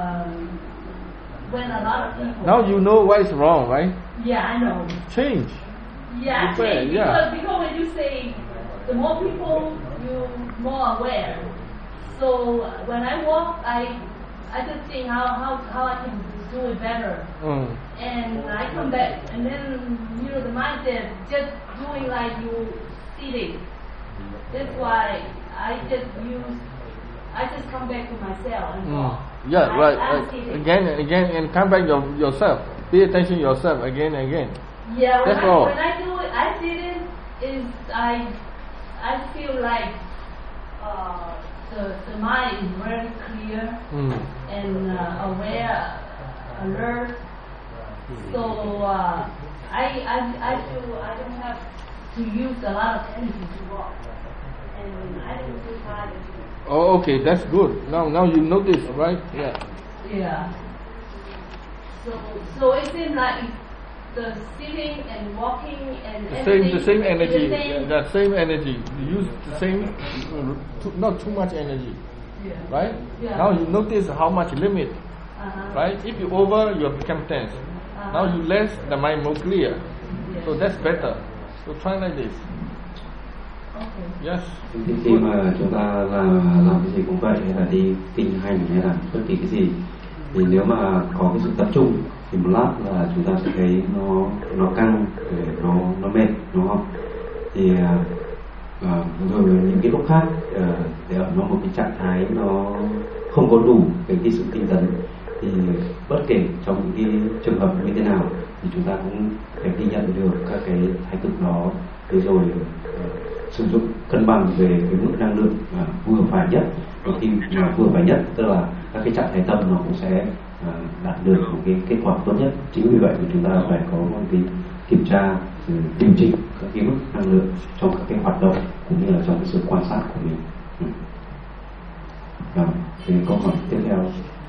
when a lot of people. Now you know what is wrong, right? Yeah, I know. Change. Yeah, change. Yeah. Because when you say the more people, you're more aware. So when I walk, I just think how I can do it better. And I come back, and then the mindset just doing like you sitting. That's why I just come back to myself and walk. Yeah, right. Again and again, and come back yourself. Pay attention yourself again and again. Yeah, when I do it, I sit in. I feel like the mind is very clear and aware, alert. So I feel I don't have to use a lot of energy to walk, and I don't feel tired. Oh, okay, that's good. Now you notice, right? Yeah. Yeah. So it seems like the sitting and walking and the same energy. That same energy. You use the same, not too much energy. Yeah. Right? Yeah. Now you notice how much limit. Right? If you over, you become tense. Now you less, the mind more clear. Yeah. So that's better. So try like this. Yes. Khi mà chúng ta làm cái gì cũng vậy, hay là đi kinh hành hay là bất kỳ cái gì, thì nếu mà có cái sự tập trung thì một lát là chúng ta sẽ thấy nó căng, nó mệt, đúng không? Thì rồi những cái lúc khác để ở nó một cái trạng thái nó không có đủ cái sự tinh tấn, thì bất kể trong những cái trường hợp như thế nào thì chúng ta cũng phải ghi nhận được các cái thái cực đó, để rồi sử dụng cân bằng về cái mức năng lượng vừa phải nhất. Và khi mà vừa phải nhất, tức là các cái trạng thái tâm nó cũng sẽ đạt được một cái kết quả tốt nhất. Chính vì vậy thì chúng ta phải có một cái kiểm tra, điều chỉnh các cái mức năng lượng trong các cái hoạt động cũng như là trong cái sự quan sát của mình. Thì câu hỏi tiếp theo.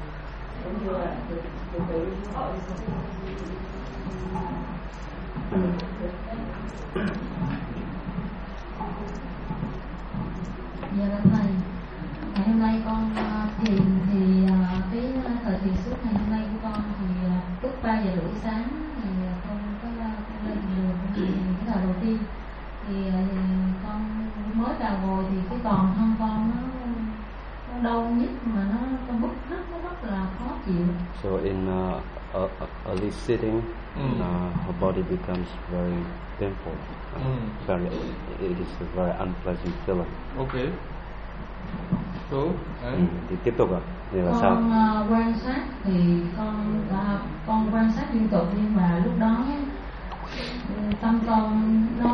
Dạ thầy, ngày hôm nay con thiền thì cái thời thiền suốt ngày hôm nay của con thì lúc 3 giờ rưỡi sáng thì con có lên đường thì cái đầu tiên thì con mới vào ngồi thì cái toàn thân con nó đau nhức mà nó bứt rứt, nó rất là khó chịu. So in early sitting, her body becomes very painful. It is a very unpleasant feeling. Okay. So, thì tiếp tục ạ. Con quan sát thì con quan sát liên tục, nhưng mà lúc đó tâm con nó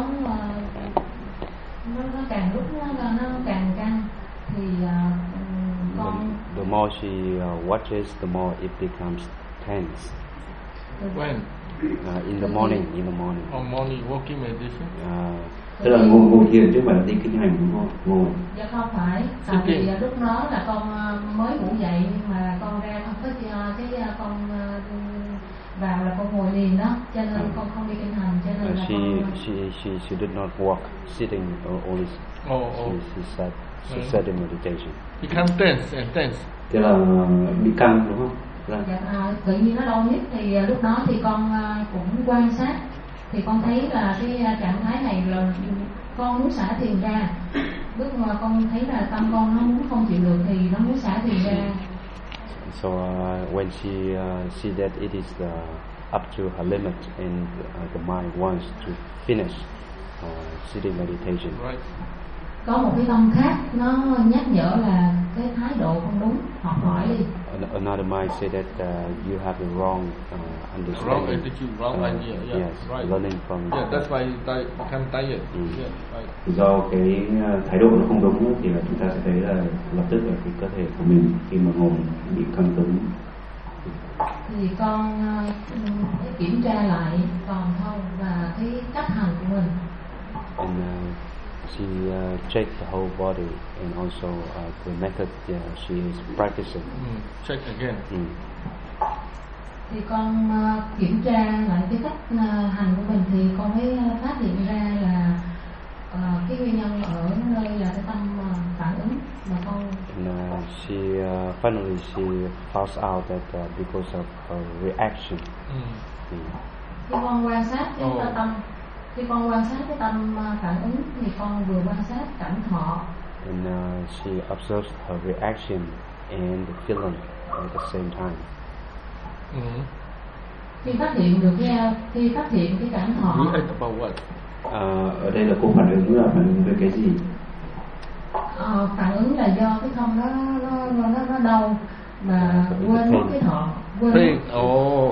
càng lúc nó càng căng thì con. The more she watches, the more it becomes tense. When? In the morning. On morning walking meditation. Tức là ngồi thiền chứ không phải là đi kinh hành, đúng không? Ngồi. Dạ không phải, tại vì lúc đó là con mới ngủ dậy, nhưng mà con ra con con vào là con ngồi liền đó, cho nên con không đi kinh hành, cho nên là she did not walk, sitting only. She sat in meditation. Become tense. Tức là bị căng, đúng không? Dạ, tự nhiên nó đau nhất thì lúc đó thì con cũng quan sát, thì con thấy là cái trạng thái này là con muốn xả thiền ra. Lúc mà con thấy là tâm con nó muốn không chịu được thì nó muốn xả thiền ra. So when she see that it is up to her limit and the mind wants to finish sitting meditation. Right. Có một cái tâm khác nó nhắc nhở là cái thái độ không đúng, học hỏi đi. Another mind say that you have the wrong understanding. Wrong attitude, wrong idea. Yeah, yes, right. Learning from. Yeah, that's why you become tired. Yeah, right. Do cái thái độ nó không đúng thì là chúng ta sẽ thấy là lập tức là cái cơ thể của mình khi mà ngồi bị căng cứng. Thì con kiểm tra lại toàn thân và cái cách hành của mình. and she checked the whole body and also the method she is practicing. Check again. Thì con kiểm tra lại cái cách hành của mình thì con mới phát hiện ra là cái nguyên nhân ở nơi là cái tâm phản ứng mà con. And she finally she found out that because of her reaction. Khi con quan sát cái tâm, khi con quan sát cái tâm phản ứng thì con vừa quan sát cảnh thọ. And she observes her reaction and the feeling at the same time. Khi phát hiện được khi phát hiện cái cảnh thọ. Ở đây là cô phản ứng là phản ứng về cái gì? Phản ứng là do cái không nó đau mà quên mất cái thọ, quên mất.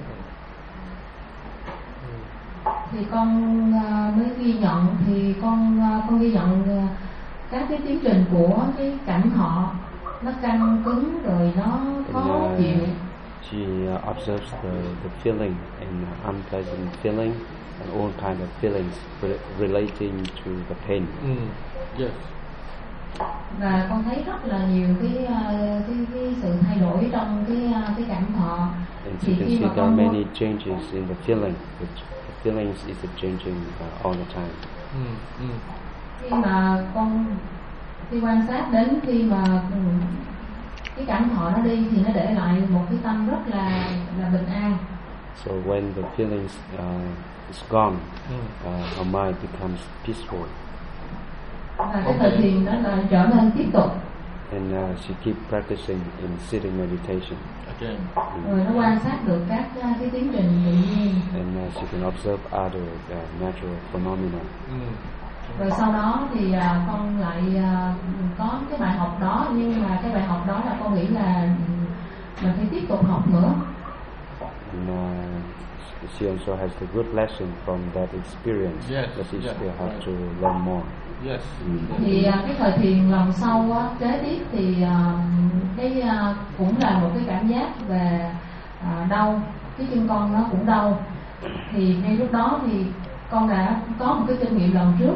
Thì con mới ghi nhận, thì con ghi nhận các cái tiến trình của cái cảnh thọ, nó căng cứng rồi nó khó chịu. She observes the feeling and unpleasant feeling and all kind of feelings relating to the pain. Yes. Và con thấy rất là nhiều cái sự thay đổi trong cái cảnh thọ. And you can see there are many changes in the feeling. The feelings is changing all the time. Khi mà khi quan sát đến khi mà cái cảnh thọ nó đi thì nó để lại một cái tâm rất là bình an. So when the feelings is gone, her mind becomes peaceful. Và cái thời thiền đó là trở nên tiếp tục. And she keep practicing in sitting meditation. Again. Rồi nó quan sát được các cái tiến trình tự nhiên. And she can observe other natural phenomena. Rồi sau đó thì con lại có cái bài học đó, nhưng mà cái bài học đó là con nghĩ là mình phải tiếp tục học nữa. And she also has the good lesson from that experience. Yes, but she still have to learn more. Yes. Thì cái thời thiền lần sau kế tiếp thì cũng là một cái cảm giác về đau, cái chân con nó cũng đau. Thì ngay lúc đó thì con đã có một cái kinh nghiệm lần trước.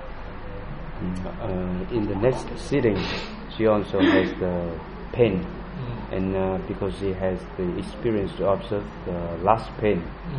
In the next sitting, she also has the pain, and because she has the experience to observe the last pain.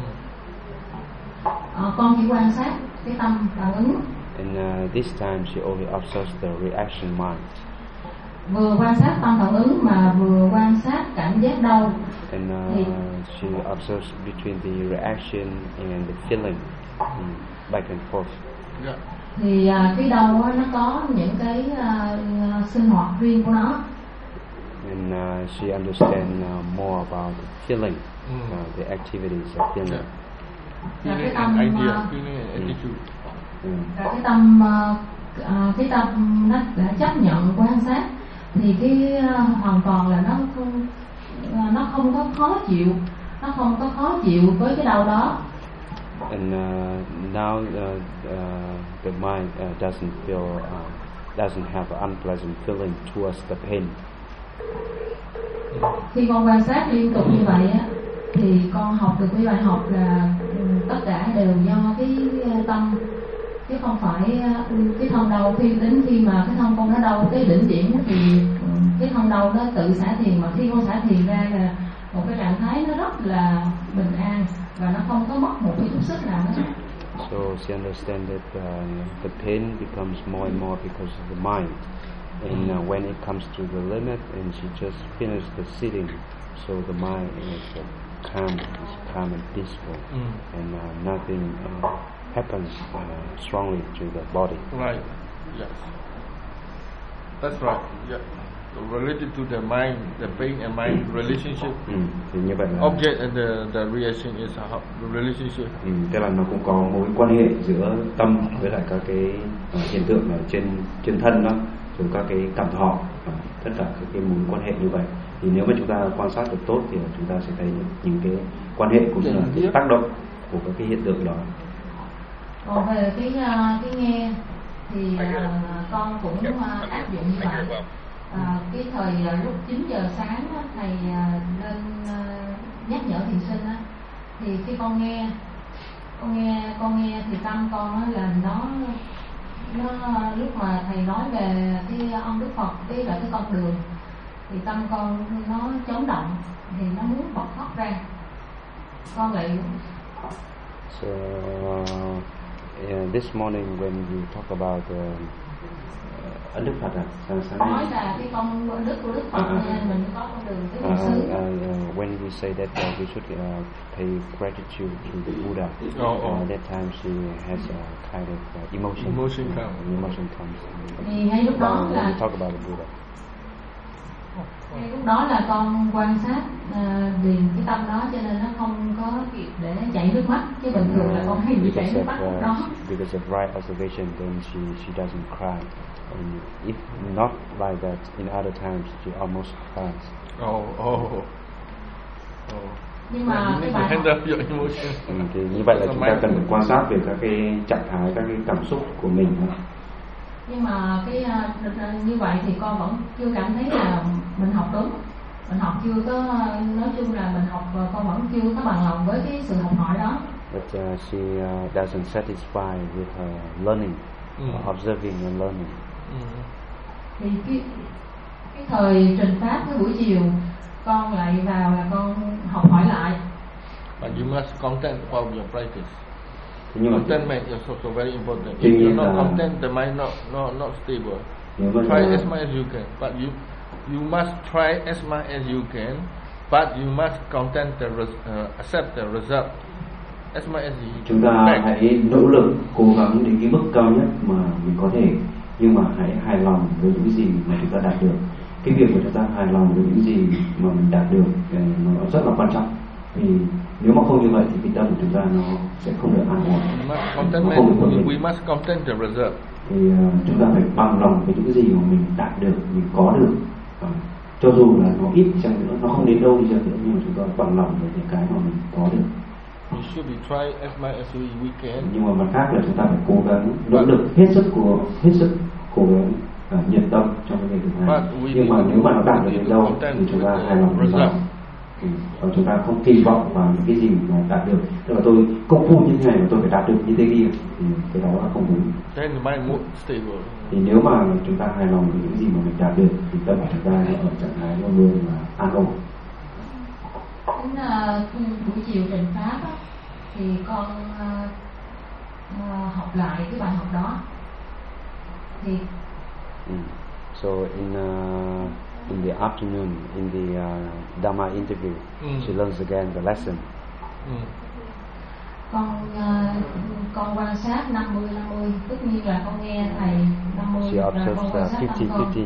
Con chỉ quan sát cái tâm phản ứng. And this time she only observes the reaction mind. Vừa quan sát tâm phản ứng mà vừa quan sát cảm giác đau. And she observes between the reaction and the feeling, back and forth. Yeah. Thì cái đau nó có những cái sinh hoạt riêng của nó. And she understands more about the feeling, the activities of feeling. Và cái tâm attitude. Và cái tâm nó đã chấp nhận quan sát thì cái hoàn toàn là nó không có khó chịu với cái đau đó. And now the mind doesn't have an unpleasant feeling towards the pain. Khi con quan sát liên tục như vậy á, thì con học được cái bài học là tất cả đều do cái tâm, chứ không phải cái thân đau. Khi mà cái thân con nó đau cái đỉnh điểm thì cái thân đau nó tự xả thiền, mà khi con xả thiền ra là một cái trạng thái nó rất là bình an và nó không có mất một cái chút sức nào hết. So she understands that the pain becomes more and more because of the mind, and when it comes to the limit, and she just finished the sitting, so the mind is calm and peaceful, and nothing happens strongly to the body. Right. Yes. That's right. Yeah. Related to the mind, the pain and mind relationship. Thì như vậy là object and the reaction is a relationship. Tức là nó cũng có mối quan hệ giữa tâm với lại các cái hiện tượng ở trên thân đó, rồi các cái cảm thọ, tất cả các cái mối quan hệ như vậy. Thì nếu mà chúng ta quan sát được tốt thì chúng ta sẽ thấy những cái quan hệ cũng như là cái tác động của các cái hiện tượng đó. Còn về cái nghe thì con cũng áp dụng như vậy. Cái thời lúc 9 giờ sáng thầy lên nhắc nhở thiền sinh thì khi con nghe con nghe thì tâm con á là nó lúc mà thầy nói về cái ông Đức Phật cái là cái con đường thì tâm con nó chấn động thì nó muốn bật khóc ra con lại. So this morning when you talk about Ấn Đức Phật nói là cái con đức của Đức Phật nên mình có con đường cái lịch sử. When we say that we should pay gratitude to the Buddha, that time she has a kind of emotion comes. Thì ngay lúc đó là when we talk about the Buddha. Lúc đó là con quan sát liền cái tâm đó cho nên nó không có kịp để chảy nước mắt, chứ bình thường là con hay bị chảy nước mắt đó. Because of right observation, then she doesn't cry. And if not like that, in other times she almost cries. Nhưng mà cái bài học thì như vậy là chúng ta cần phải quan sát về các cái trạng thái, các cái cảm xúc của mình. Nhưng mà cái như vậy thì con vẫn chưa cảm thấy là mình học đúng, mình học chưa có, nói chung là mình học con vẫn chưa có bằng lòng với cái sự học hỏi đó. But she doesn't satisfy with her learning, observing and learning. Thì cái thời trình pháp cái buổi chiều con lại vào là con học hỏi lại. But you must content for your practice. Contentment is also very important. If you're not content, the mind not stable. Try as much as you can, but you must try as much as you can, but you must content accept the result as much as you can. Chúng ta hãy nỗ lực cố gắng đến cái mức cao nhất mà mình có thể, nhưng mà hãy hài lòng với những gì mà chúng ta đạt được. Cái việc của chúng ta hài lòng với những gì mà mình đạt được nó rất là quan trọng. Vì nếu mà không như vậy thì cái tâm của chúng ta nó sẽ không được an ổn. We must content the result. Thì chúng ta phải bằng lòng với những gì mà mình đạt được, mình có được. Cho dù là nó ít chăng nữa, nó không đến đâu đi chăng nữa, nhưng mà chúng ta bằng lòng với những cái mà mình có được. You should be try as much as we can. Nhưng mà mặt khác là chúng ta phải cố gắng nỗ lực hết sức cố gắng nhiệt tâm trong cái việc thực hành. Nhưng mà nếu mà nó đạt được đến đâu thì chúng ta hài lòng với nó. Và chúng ta không kỳ vọng vào những cái gì mà đạt được, tức là tôi công phu như thế này mà tôi phải đạt được như thế kia, thì cái đó là không đúng. Thì nếu mà chúng ta hài lòng với những gì mà mình đạt được thì tâm của chúng ta ở trạng thái luôn luôn là an ổn. Đến buổi chiều trình pháp á, thì con học lại cái bài học đó thì so in the afternoon, in the Dhamma interview, she learns again the lesson. Con quan sát 50-50, tất nhiên là con nghe thầy 50 she observes con quan sát 50-50.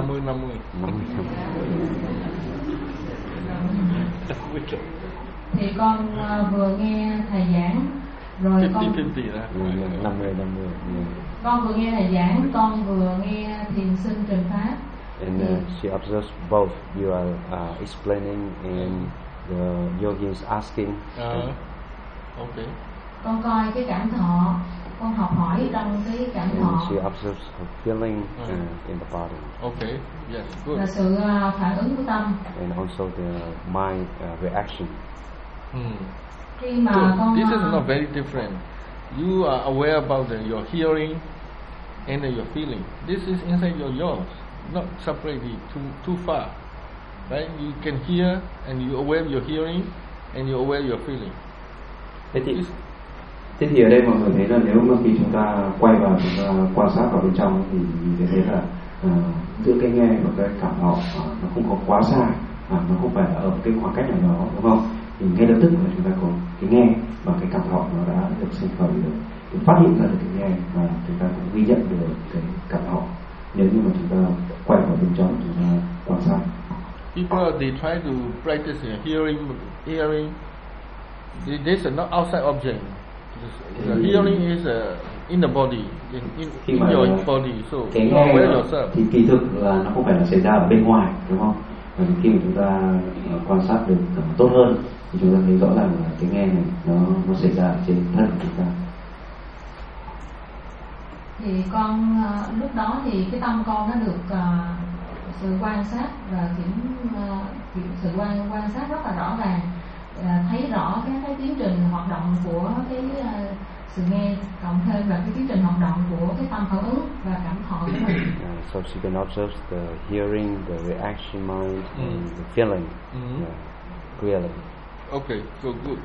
50. Thì con vừa nghe thầy giảng rồi con 50. Con vừa nghe thầy giảng, con vừa nghe thiền sinh trình pháp. And she observes both. You are explaining and the yogi is asking. Okay. Con coi cái cảm thọ, con học hỏi trong cái cảm thọ. She observes her feeling in the body. Okay. Yes. Good. Là sự phản ứng của tâm. And also the mind reaction. Khi mà con this is not very different. You are aware about your hearing and your feeling. This is inside yours, not separated too far. Right? You can hear and you aware your hearing and you aware your feeling. Thế thì ở đây mọi người thấy là nếu mà khi chúng ta quay vào, chúng ta quan sát vào bên trong thì mình thấy là giữa cái nghe và cái cảm thọ nó không có quá xa, nó không phải là ở cái khoảng cách nào đó, đúng không? Thì ngay lập tức là chúng ta có cái nghe và cái cảm thọ nó đã được sinh khởi được, phát hiện ra được cái nghe và chúng ta cũng ghi nhận được cái cảm thọ. Nếu như mà chúng ta quay vào bên trong, chúng ta quan sát. People they try to practice hearing. This is not outside object. The hearing is in the body, in your body. So cái you aware nghe yourself. Thì kỳ thực là nó không phải là xảy ra ở bên ngoài, đúng không? Và khi mà chúng ta quan sát được tốt hơn thì chúng ta thấy rõ ràng là cái nghe này nó xảy ra trên thân của chúng ta. Thì con lúc đó thì cái tâm con nó được sự quan sát và sự quan sát rất là rõ ràng. thấy rõ cái tiến trình hoạt động của cái sự nghe, cộng thêm là cái tiến trình hoạt động của cái tâm phản ứng và cảm thọ của mình. So she can observe the hearing, the reaction mind, and the feeling clearly. Okay, so good.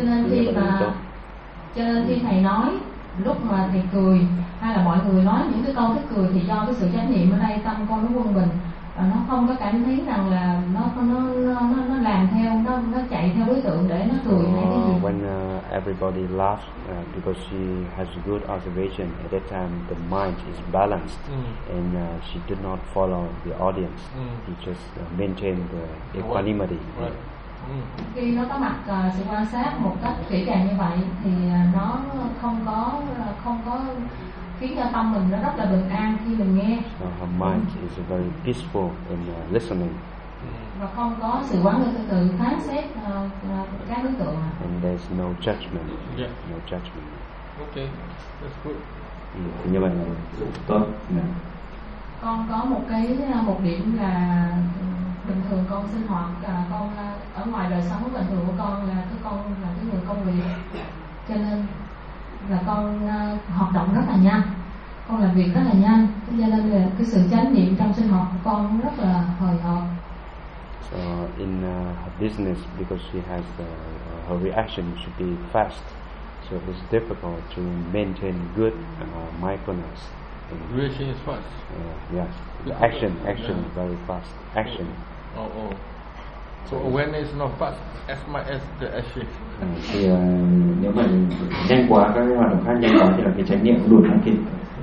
Cho nên khi thầy nói, lúc mà thầy cười hay là mọi người nói những cái câu thức cười thì do cái sự chánh niệm ở đây, tâm con nó quân bình, nó không có cảm thấy rằng là nó làm theo, nó chạy theo đối tượng để nó cười hay cái gì. When everybody laughs because she has good observation, at that time the mind is balanced and she did not follow the audience. He just maintained the equanimity. Right. Khi nó có mặt sự quan sát một cách kỹ càng như vậy thì nó không có khiến cho tâm mình nó rất là bình an khi mình nghe. So her mind is very peaceful in listening. Và không có sự quán tự phán xét các đối tượng. And there's no judgment. Yeah. No judgment. Okay, that's good. Như vậy là tốt. Con có một điểm là bình thường con sinh hoạt, con ở ngoài đời sống bình thường của con là cái người công việc, cho nên là con hoạt động rất là nhanh, con làm việc rất là nhanh, cho nên là cái sự chánh niệm trong sinh hoạt của con rất là hời hợt. So in her business, because she has her reaction should be fast, so it's difficult to maintain good mindfulness. Reaction is fast. Yes, the action very fast. Action. So awareness is not fast as much as the action. Thì nếu mà nhanh quá, các cái hoạt động khác nhanh quá thì là cái chánh niệm cũng đuổi không kịp.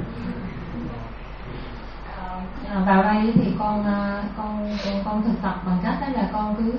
Vào đây thì con thực tập bằng cách đó là con cứ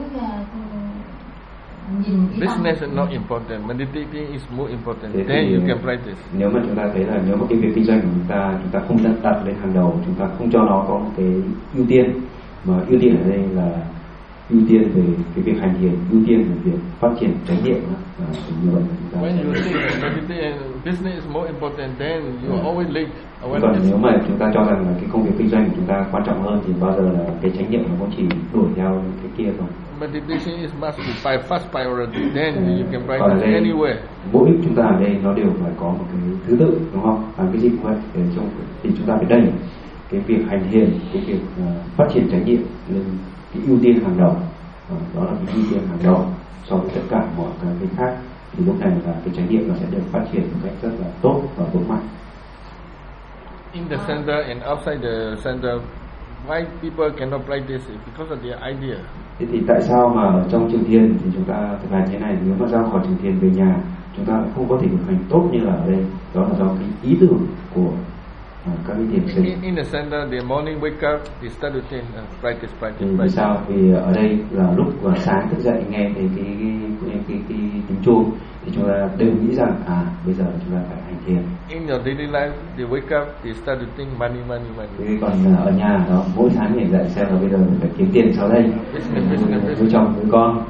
nhìn cái business is not important, meditating is more important. Then you can practice. Nếu mà chúng ta thấy là nếu mà cái việc kinh doanh của chúng ta không đặt lên hàng đầu, chúng ta không cho nó có một cái ưu tiên, mà ưu tiên ở đây là ưu tiên về cái việc hành thiền, ưu tiên về việc phát triển chánh niệm đó. Như vậy chúng ta when you think business is more important, then you always late. Còn nếu mà chúng ta cho rằng là cái công việc kinh doanh của chúng ta quan trọng hơn thì bao giờ là cái chánh niệm nó cũng chỉ đuổi theo cái kia thôi. Meditation is must be first priority, then you can practice anywhere. Mỗi chúng ta ở đây nó đều phải có một cái thứ tự, đúng không? Và cái gì cũng vậy, thì chúng ta phải đẩy cái việc hành thiền, cái việc phát triển chánh niệm lên cái ưu tiên hàng đầu. Đó là cái ưu tiên hàng đầu so với tất cả mọi cái khác. Thì lúc này là cái chánh niệm nó sẽ được phát triển một cách rất là tốt và vững mạnh. In the center and outside the center, why people cannot practice it? Because of their idea. Thế thì tại sao mà ở trong trường thiền thì chúng ta thực hành thế này, nếu mà ra khỏi trường thiền về nhà chúng ta không có thể thực hành tốt như là ở đây? Đó là do cái ý tưởng của các cái thiền sinh. In the center, the morning wake up, they start to think, practice. Vì sao? Vì ở đây là lúc sáng thức dậy nghe thấy cái tiếng chuông thì chúng ta đều nghĩ rằng bây giờ chúng ta phải hành thiền. In your daily life, they wake up, they start to think money. Thế còn ở nhà đó, mỗi sáng nhảy dậy xem là bây giờ mình phải kiếm tiền sau đây, với chồng với con.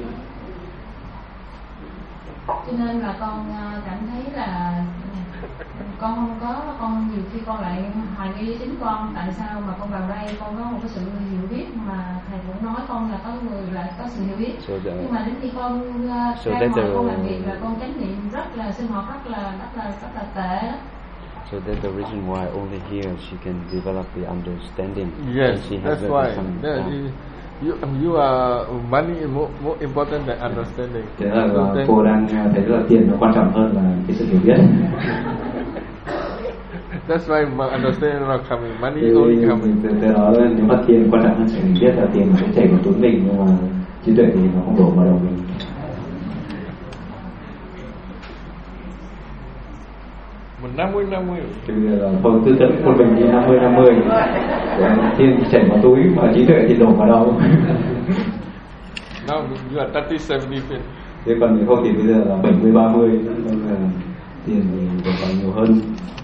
Cho nên là con cảm thấy là con không có, con nhiều khi con lại hoài nghi chính con, tại sao mà con vào đây con có một cái sự hiểu biết mà thầy cũng nói con là có người lại có sự hiểu biết, nhưng mà đến khi con ra ngoài con làm việc là con chánh niệm rất là sinh hoạt rất là tệ đó. So that's the reason why only here she can develop the understanding. Yes, she has that's why. You are money more important than understanding. Thế là cô đang thấy là tiền nó quan trọng hơn là cái sự hiểu biết. That's why my understanding not coming. Money only coming. Thế đó, nếu mà tiền quan trọng hơn sự hiểu biết là tiền nó sẽ chảy vào túi mình, nhưng mà trí tuệ thì nó không đổ vào đầu mình. Mình 50-50. Thì phần tư tưởng của mình đi 50-50. Tiền thì chảy vào túi mà trí tuệ thì đổ vào đầu. Now you are 30-70. Thế còn nếu không thì bây giờ là 70-30, nên là tiền thì đổ vào nhiều hơn.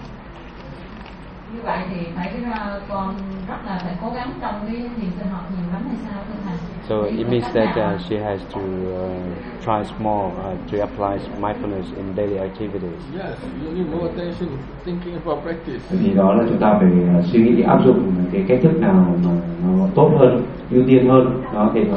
Như vậy thì phải con rất là phải cố gắng trong cái thiền sinh hoạt nhiều lắm hay sao thưa thầy? So it means that she has to try small to apply mindfulness in daily activities. Yes, you need more attention, thinking about practice. Thì đó là chúng ta phải suy nghĩ áp dụng cái cách thức nào mà nó tốt hơn, ưu tiên hơn. Đó thì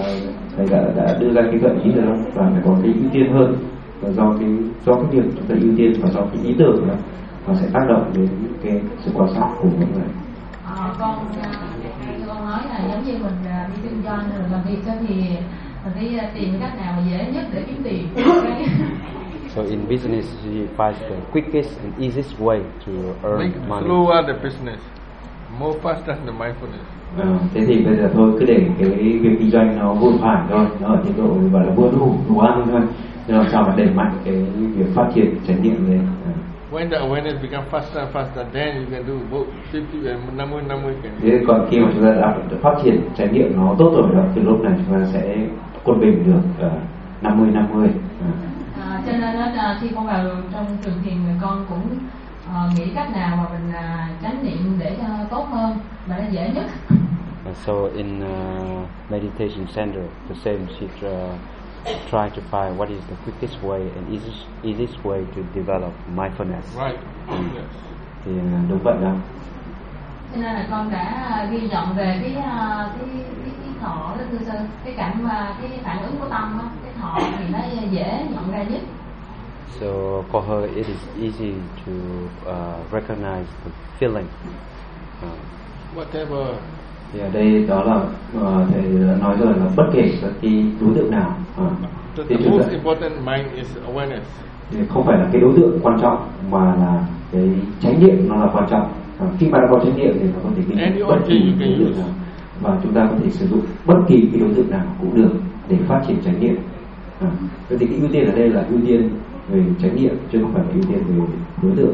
thầy đã đưa ra cái gợi ý rồi đó, và phải có cái ưu tiên hơn, và do cái việc chúng ta ưu tiên và do cái ý tưởng đó nó sẽ tác động đến cái sự quan sát của mọi người. Con nói là giống như mình đi kinh doanh rồi làm việc thì mình đi tìm cách nào mà dễ nhất để kiếm tiền. So in business, you find the quickest and easiest way to earn money. Slower the business, more faster than the mindfulness. Thế thì bây giờ thôi cứ để cái việc kinh doanh nó vừa phải thôi, nó ở tiến độ gọi là vừa đủ ăn thôi. Nhưng làm sao mà đẩy mạnh cái việc phát triển chánh niệm lên. When the awareness becomes faster and faster, then you can do both 50 and 50. Thế còn khi mà chúng ta đã phát triển chánh niệm nó tốt rồi đó, thì lúc này chúng ta sẽ quân bình được 50-50. Cho nên đó, khi con vào trong trường thiền thì con cũng nghĩ cách nào mà mình chánh niệm để cho tốt hơn mà nó dễ nhất. So in meditation center, the same sheet try to find what is the quickest way and easiest way to develop mindfulness. Right. Yes. Thì đúng vậy đó. Cho nên là con đã ghi nhận về cái thọ đó thưa sư, cái cái phản ứng của tâm đó, cái thọ thì nó dễ nhận ra nhất. So for her, it is easy to recognize the feeling. Whatever. Thì ở đây đó là thầy nói rồi là bất kể là cái đối tượng nào. The most important mind is awareness. Thì không phải là cái đối tượng quan trọng mà là cái chánh niệm nó là quan trọng. Khi mà đã có chánh niệm thì nó có thể ghi bất kỳ đối tượng nào, và chúng ta có thể sử dụng bất kỳ cái đối tượng nào cũng được để phát triển chánh niệm. Vậy thì cái ưu tiên ở đây là ưu tiên về chánh niệm chứ không phải là ưu tiên về đối tượng.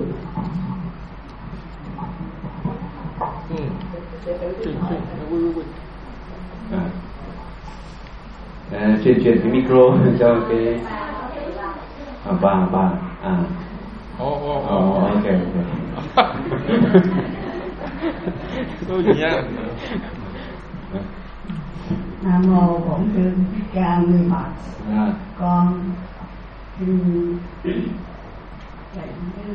Chuyển cái micro cho cái bà okay. Nam mô Bổn Sư Thích Ca Mâu Ni Phật. Con xin dạy như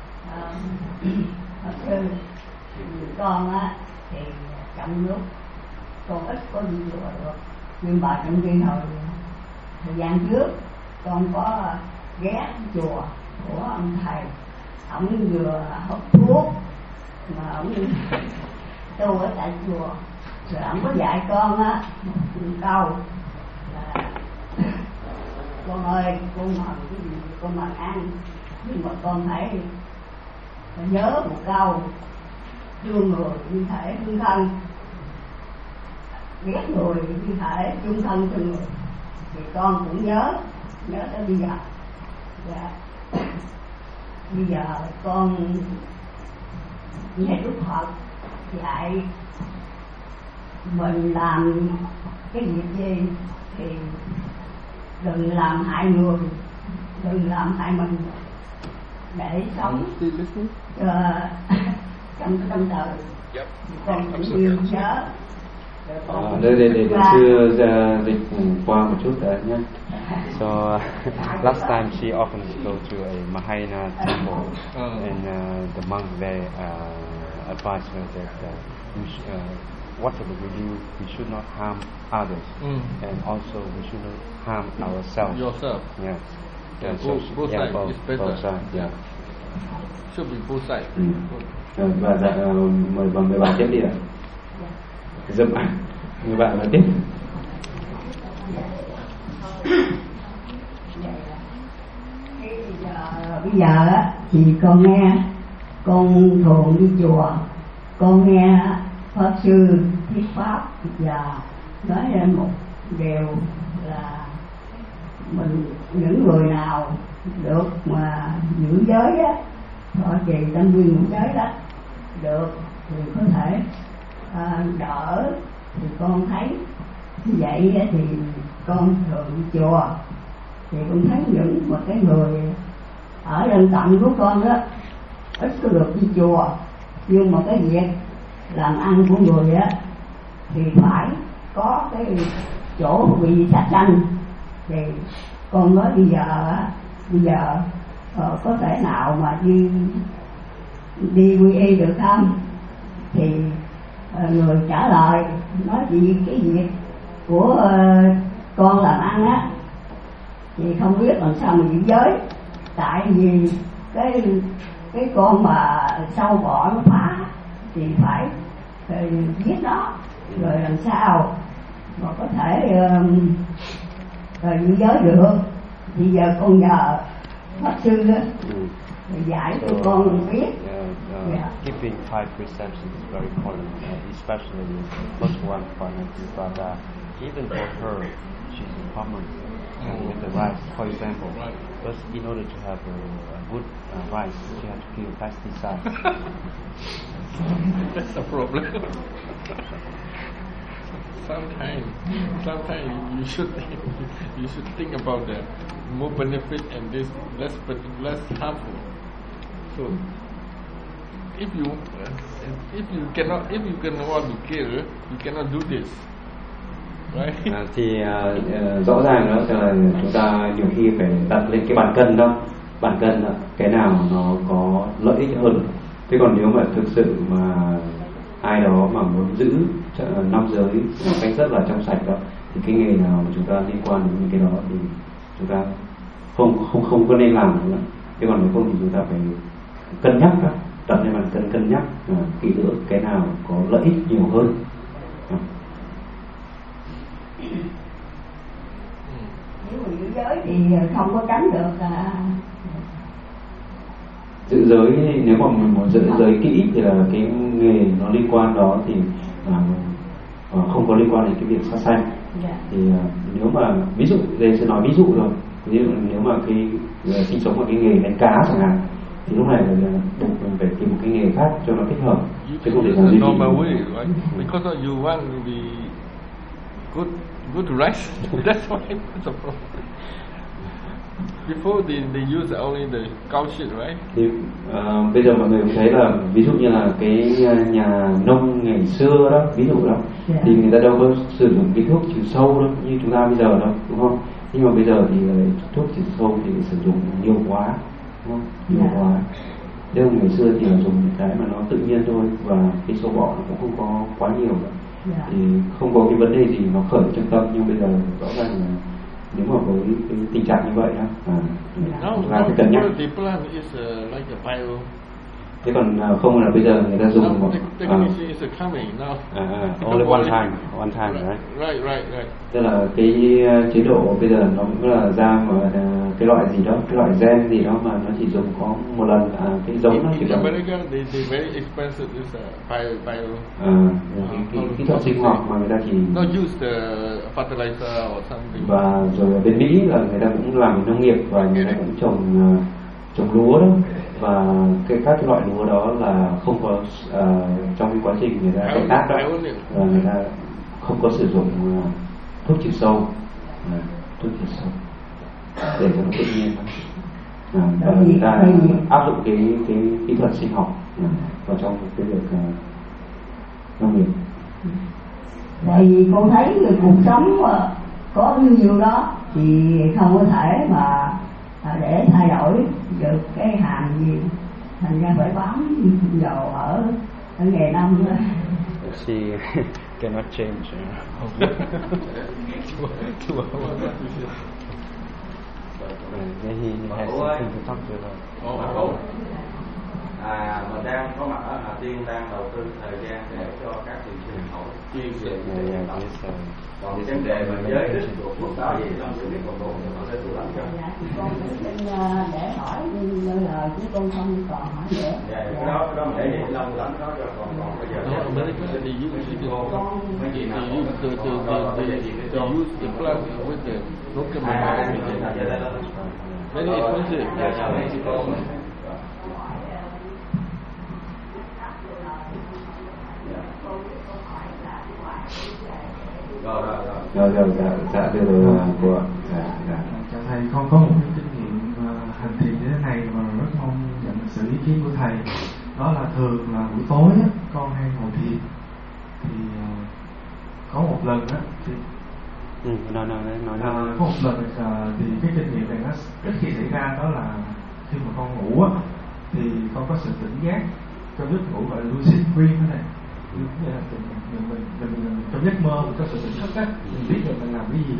Phật sư. Con á thì trong lúc con ít có đi chùa được, nhưng mà trong khi thời gian trước con có ghé chùa của ông thầy, ông vừa hút thuốc mà ông tu ở tại chùa, rồi ông có dạy con á một câu là con ơi, con mần cái gì con mần ăn, nhưng mà con phải nhớ một câu: thương người như thể thương thân, ghét người như thể chung thân cho người. Thì con cũng nhớ tới bây giờ. Dạ. Bây giờ con nghe Đức Phật dạy mình làm cái việc gì thì đừng làm hại người, đừng làm hại mình, để sống trong đời. Con cũng yêu nhớ. Để sư dịch qua một chút đã nhé. So last time she often go to a Mahayana temple, and the monk there advised her that whatever we do, we should not harm others, and also we should not harm ourselves. Yourself. Yes. Yeah, so both sides is better. Both sides, yeah. Should be both sides. Và mời bạn tiếp đi ạ. Dâm ảnh, người bạn nói tiếp. Bây giờ á thì con nghe, con thường đi chùa, con nghe Pháp sư thuyết pháp và nói lên một điều là những người nào được mà giữ giới á, họ trì tâm nguyên ngũ giới đó được thì có thể đỡ. Thì con thấy như vậy thì con thường đi chùa, thì con thấy những một cái người ở lân cận của con đó ít có được đi chùa, nhưng mà cái việc làm ăn của người á thì phải có cái chỗ bị sát sanh. Thì con nói bây giờ có thể nào mà đi quy y được không? Thì người trả lời nói gì cái việc của con làm ăn á thì không biết làm sao mà giữ giới, tại vì cái con mà sâu bọ nó phá thì phải giết nó, rồi làm sao mà có thể giữ giới được. Bây giờ con nhờ pháp sư đó giải cho con biết. Keeping 5 precepts is very important, especially the first one for Nancy. But even for her, she's a common with the rice, for example. But in order to have a good rice, she has to kill pesticides. That's a problem. Sometimes you should think about the more benefit and this less harmful. So if you cannot want to kill, you cannot do this, right? Thì rõ ràng đó là chúng ta nhiều khi phải đặt lên cái bàn cân đó, cái nào nó có lợi ích hơn. Thế còn nếu mà thực sự mà ai đó mà muốn giữ năm giới một cách rất là trong sạch đó, thì cái nghề nào mà chúng ta liên quan đến những cái đó thì chúng ta không có nên làm nữa. Thế còn nếu không thì chúng ta phải cân nhắc đó, đặt lên bàn cân nhắc kỹ lưỡng cái nào có lợi ích nhiều hơn. Nếu mà giữ giới thì không có tránh được. Giữ giới, nếu mà mình muốn giữ giới kỹ thì là cái nghề nó liên quan đó thì không có liên quan đến cái việc sát sanh. Thì nếu mà ví dụ, đây sẽ nói ví dụ rồi, ví dụ nếu mà cái sinh sống ở cái nghề đánh cá chẳng hạn, thì lúc này là buộc mình phải tìm một cái nghề khác cho nó thích hợp, chứ không thể làm gì. Normal way, right? Because you want to be good rice. That's why it's a problem. Before they use only the cow shit, right? Thì bây giờ mọi người cũng thấy là ví dụ như là cái nhà nông ngày xưa đó, ví dụ đó, thì người ta đâu có sử dụng cái thuốc trừ sâu đâu như chúng ta bây giờ đâu, đúng không? Nhưng mà bây giờ thì thuốc trừ sâu thì sử dụng nhiều quá, đúng không? Nhiều quá. Thế ngày xưa thì là dùng cái mà nó tự nhiên thôi, và cái sâu bọ nó cũng không có quá nhiều nữa. Thì không có cái vấn đề gì nó khởi trong tâm. Nhưng bây giờ rõ ràng là nếu mà với cái tình trạng như vậy đó, chúng ta phải cân nhắc. Thế còn không là bây giờ người ta dùng only one time, right? Tức là cái chế độ bây giờ nó cũng là ra mà cái loại gì đó, cái loại gen gì đó mà nó chỉ dùng có một lần, cái giống nó chỉ cần kỹ thuật sinh học mà người ta chỉ và rồi ở bên Mỹ là người ta cũng làm nông nghiệp và người ta cũng trồng lúa đó, và các cái loại lúa đó là không có trong cái quá trình người ta canh tác đó, và người ta không có sử dụng thuốc trừ sâu, để cho nó tự nhiên, và người ta áp dụng cái kỹ thuật sinh học vào trong cái việc nông nghiệp. Tại vì con thấy cuộc sống có bao nhiêu đó thì không có thể mà để thay đổi được cái hàng gì, thành ra phải bám vào ở nghề nông thôi. She cannot change. He has something to talk to her. Mình đang có mặt ở Hà Tiên, đang đầu tư thời gian để cho các thiền sinh hậu chuyên về về hành động. Còn vấn đề mà giới đức của quốc đó gì làm sự biết còn đủ thì họ sẽ tự làm cho. Con xin để hỏi nhưng là chúng con không còn hỏi nữa. Cái đó mình để gì lòng lắm đó cho còn bây giờ. They use the plant with the local very expensive. Rồi của chào thầy, con có một cái kinh nghiệm hành thiền như thế này mà rất mong nhận sự ý kiến của thầy. Đó là thường là buổi tối á, con hay ngồi thiền thì có một lần á thì nói có một lần thì cái kinh nghiệm này nó ít khi xảy ra, đó là khi mà con ngủ á thì con có sự tỉnh giác trong giấc ngủ, gọi là lucid dream thế này. Mình trong giấc mơ mình có sự tỉnh thức á, mình biết được mình làm cái gì đó,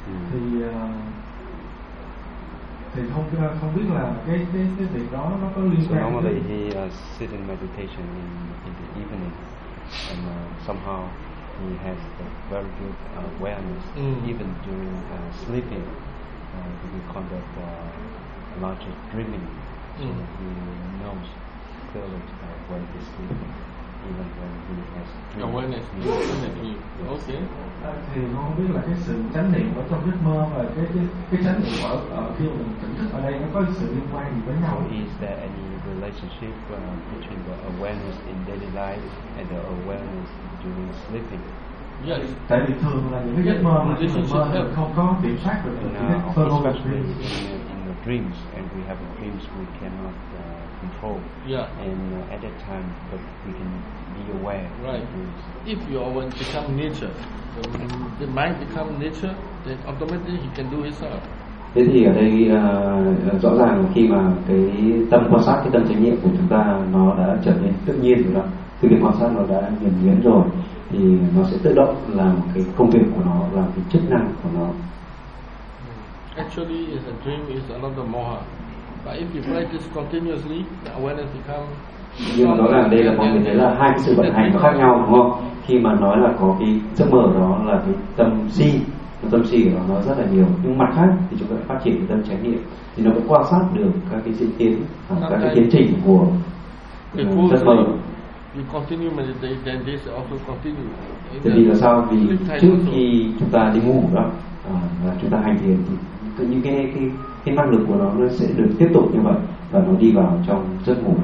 thì không biết là cái việc đó nó có liên quan. So normally he sit in meditation in the evening, and somehow he has a very good awareness even during sleeping. We call that larger dreaming. So he knows clearly when he's sleeping, even when he has dreams. Awareness. Okay. Thì con không biết là cái sự chánh niệm ở trong giấc mơ và cái chánh niệm ở khi mình tỉnh thức ở đây nó có sự liên quan gì với nhau? So is there any relationship between the awareness in daily life and the awareness during sleeping? Yes. Tại vì thường là những cái giấc mơ mà chúng mình mơ không có kiểm soát được. Especially in the dreams, and we have dreams we cannot control. Yeah. And at that time, but we can be aware. Right. If your awareness become nature, the mind become nature, then automatically he can do his job. Thế thì ở đây rõ ràng là khi mà cái tâm quan sát, cái tâm chánh niệm của chúng ta nó đã trở nên tự nhiên rồi đó, từ cái quan sát nó đã nhuần nhuyễn rồi, thì nó sẽ tự động làm cái công việc của nó, làm cái chức năng của nó. Actually, a dream is another moha, but if you practice continuously, the awareness become. Nhưng mà rõ ràng đây là mọi người thấy là hai cái sự vận hành nó khác nhau, đúng không? Khi mà nói là có cái giấc mơ đó là cái tâm si, tâm si của nó rất là nhiều, nhưng mặt khác thì chúng ta phát triển cái tâm chánh niệm thì nó vẫn quan sát được các cái diễn tiến, các cái tiến trình của giấc mơ. You continue meditate, then this also continue. Tại vì là sao? Vì trước khi chúng ta đi ngủ đó, là chúng ta hành thiền thì những cái năng lực của nó sẽ được tiếp tục như vậy và nó đi vào trong giấc ngủ.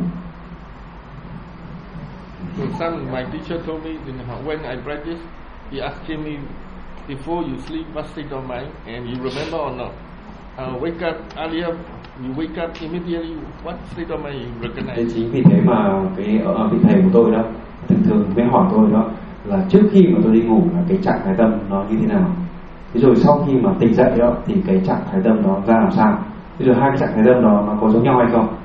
So my teacher told me when I practice, he asked me before you sleep what state of mind and you remember or not. Wake up earlier, you wake up immediately. What state of mind you recognize? Thế chính vì thế mà cái vị thầy của tôi đó thường mới hỏi tôi đó là trước khi mà tôi đi ngủ là cái trạng thái tâm nó như thế nào. Thế rồi sau khi mà tỉnh dậy đó thì cái trạng thái tâm nó ra làm sao. Thế rồi hai cái trạng thái tâm đó nó có giống nhau hay không?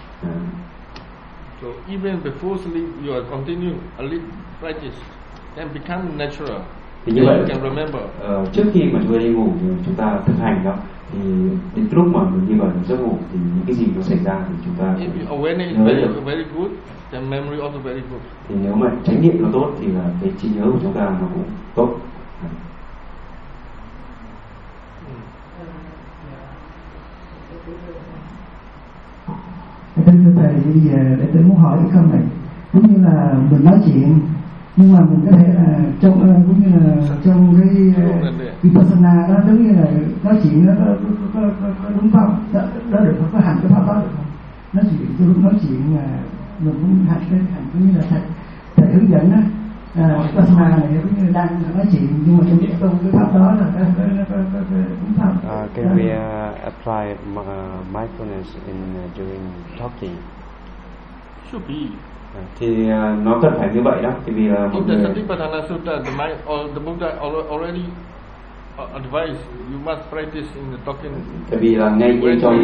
So even before sleep, you are continuing a little practice, then become natural. Thì như vậy, you can remember. Trước khi mà chúng ta đi ngủ thì chúng ta thực hành đó, thì đến lúc mà mình đi vào giấc ngủ thì những cái gì nó xảy ra thì chúng ta awareness is very good, then memory also very good. Thì nếu mà chánh niệm nó tốt thì là cái trí nhớ của chúng ta nó cũng tốt. Thưa thầy, bây giờ để tôi muốn hỏi cái câu này, giống như là mình nói chuyện nhưng mà mình có thể là trong cũng như là trong cái vipassana đó, giống như là nói chuyện nó có đúng không đó được không, có hành cái pháp đó được không? Nói chuyện tôi lúc nói chuyện mà mình cũng hành cái hành cũng như là thầy hướng dẫn á, vipassana này cũng như là đang nói chuyện nhưng mà trong cái pháp đó là có đúng không? Can we apply mindfulness in during talking? Should be. Thì nó cần phải như vậy đó, thì vì là in the Satipatthana Sutta, the mind or the Buddha already advised you must practice in the talking. Tại vì là ngay trong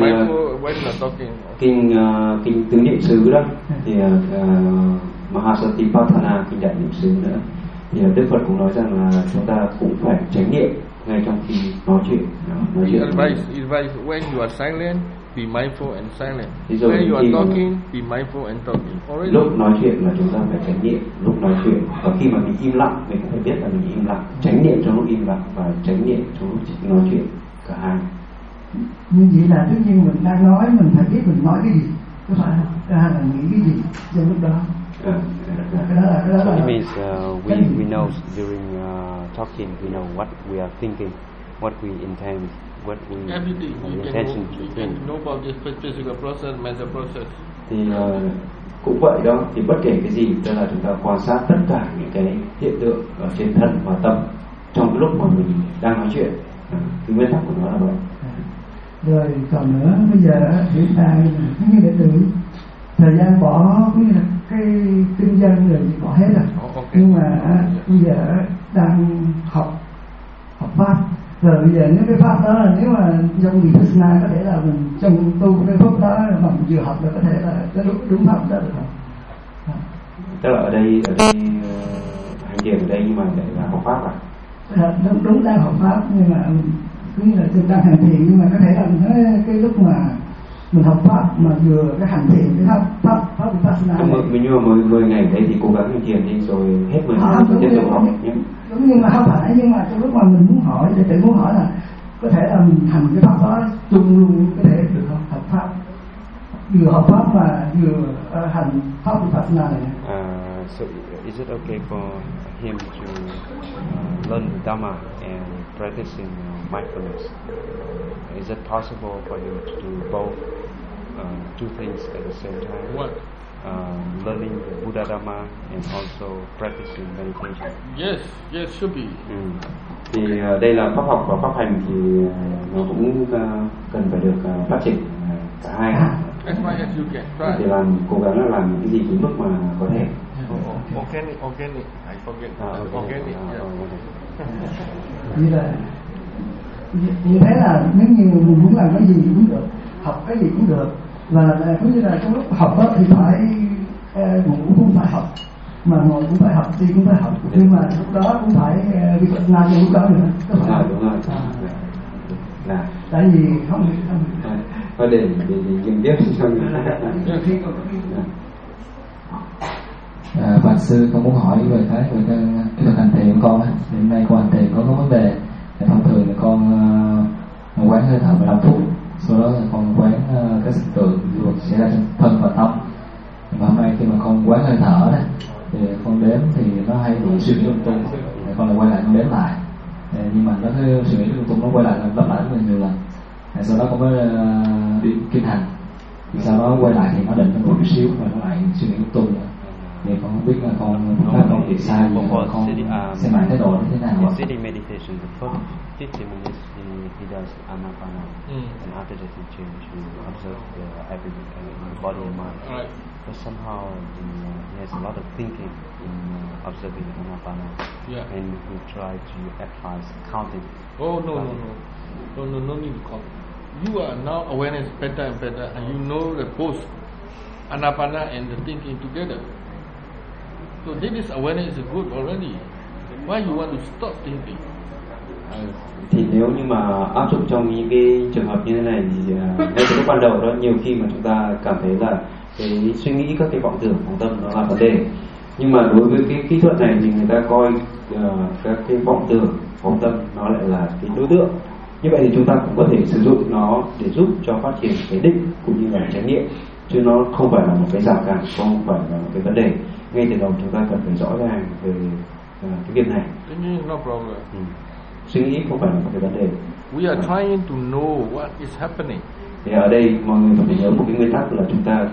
kinh tứ niệm xứ đó thì Mahasatipatthana, kinh đại niệm xứ nữa, thì Đức Phật cũng nói rằng là chúng ta cũng phải chánh niệm ngay trong khi nói chuyện. Advice when you are silent, be mindful and silent. When you are talking, be mindful and talking. Lúc nói chuyện là chúng ta phải chánh niệm lúc nói chuyện, và khi mà mình im lặng mình cũng phải biết là mình im lặng, chánh niệm trong lúc im lặng và chánh niệm trong lúc nói chuyện, cả hai. Như vậy là tất nhiên mình đang nói mình phải biết mình nói cái gì, có phải không? Hay là nghĩ cái gì trong lúc đó. So it means we know during talking we know what we are thinking, what we intend, what we intention to think. You can know about this physical process, mental process. Thì cũng vậy đó, thì bất kể cái gì, tức là chúng ta quan sát tất cả những cái hiện tượng ở trên thân và tâm trong cái lúc mà mình đang nói chuyện. Cái nguyên tắc của nó là vậy. Rồi còn nữa, bây giờ hiện tại như đệ tử thời gian bỏ cũng như là cái kinh doanh rồi bỏ hết rồi, nhưng mà bây giờ đang học pháp, rồi bây giờ những cái pháp đó là nếu mà trong vipassana có thể là mình trong tu cái pháp đó mà mình vừa học là có thể là cái đúng pháp đó được không? Tức là ở đây hành thiền ở đây nhưng mà để là học pháp à? Đúng đang học pháp nhưng mà cứ là đang hành thiền, nhưng mà có thể là cái lúc mà mình học pháp mà vừa cái hành thiền cái pháp vipassana nhưng mà 10 ngày đấy thì cố gắng hành thiền đi rồi hết 10 ngày tiếp tục học nhé. Đúng, nhưng mà không phải, nhưng mà trong lúc mà mình muốn hỏi để tự muốn hỏi là có thể là mình hành cái pháp đó chung luôn, có thể được không? Học pháp vừa học pháp mà vừa hành pháp vipassana này. So is it okay for him to learn the Dhamma and practicing mindfulness? Is it possible for him to do both two things at the same time? What? Learning the Buddha Dhamma and also practicing meditation. Yes, should be. Thì đây là pháp học và pháp hành thì nó cũng cần phải được phát triển cả hai. As much as you can. Để làm cố gắng là làm những cái gì đến mức mà có thể. Organic. I forget. Organic. Như là như thế là nếu như mình muốn làm cái gì cũng được, học cái gì cũng được, và cũng như là trong lúc học đó thì phải ngủ cũng phải học, mà ngồi cũng phải học, đi cũng phải học, nhưng mà lúc đó cũng phải việc làm cho lúc đó nữa. Đúng rồi. Là tại vì không và để nhìn tiếp cho người Bạch sư con muốn hỏi về cái việc hành thiền của con á. Hiện nay con hành thiền có vấn đề. Thông thường là con quán hơi thở 15 phút, sau đó là con quán các sự tượng xảy ra trong thân và tâm. Và hôm nay khi mà con quán hơi thở đó thì con đếm thì nó hay bị suy nghĩ lung tung, con lại quay lại con đếm lại, nhưng mà nó cứ suy nghĩ lung tung, nó quay lại lặp lại rất là nhiều lần. Sau đó con mới đi kinh hành, thì sau đó quay lại thì nó định một chút xíu và nó lại suy nghĩ lung tung nữa. Thì con không biết là con bị sai gì, con xem lại thái độ như thế nào. In sitting meditation, the first 50 minutes he does Anapana, and after that he changes to observe the body and mind. Right. But somehow he has a lot of thinking in observing Anapana, and he try to advise counting. Oh no need to count. You are now awareness better and better, and you know the both Anapana and the thinking together. So this awareness is good already. Why you want to stop thinking? Thì nếu như mà áp dụng trong những cái trường hợp như thế này thì ngay từ lúc ban đầu đó, nhiều khi mà chúng ta cảm thấy là cái suy nghĩ, các cái vọng tưởng, vọng tâm nó là vấn đề. Nhưng mà đối với cái kỹ thuật này thì người ta coi các cái vọng tưởng, vọng tâm nó lại là cái đối tượng. Như vậy thì chúng ta cũng có thể sử dụng nó để giúp cho phát triển cái đích cũng như là chánh niệm, chứ nó không phải là một cái rào cản, không phải là một cái vấn đề. Ngay từ đầu chúng ta cần phải rõ ràng về cái việc này. No problem. Suy nghĩ không phải là một cái vấn đề. We are trying to know what is happening. Thì ở đây mọi người phải nhớ một cái nguyên tắc là chúng ta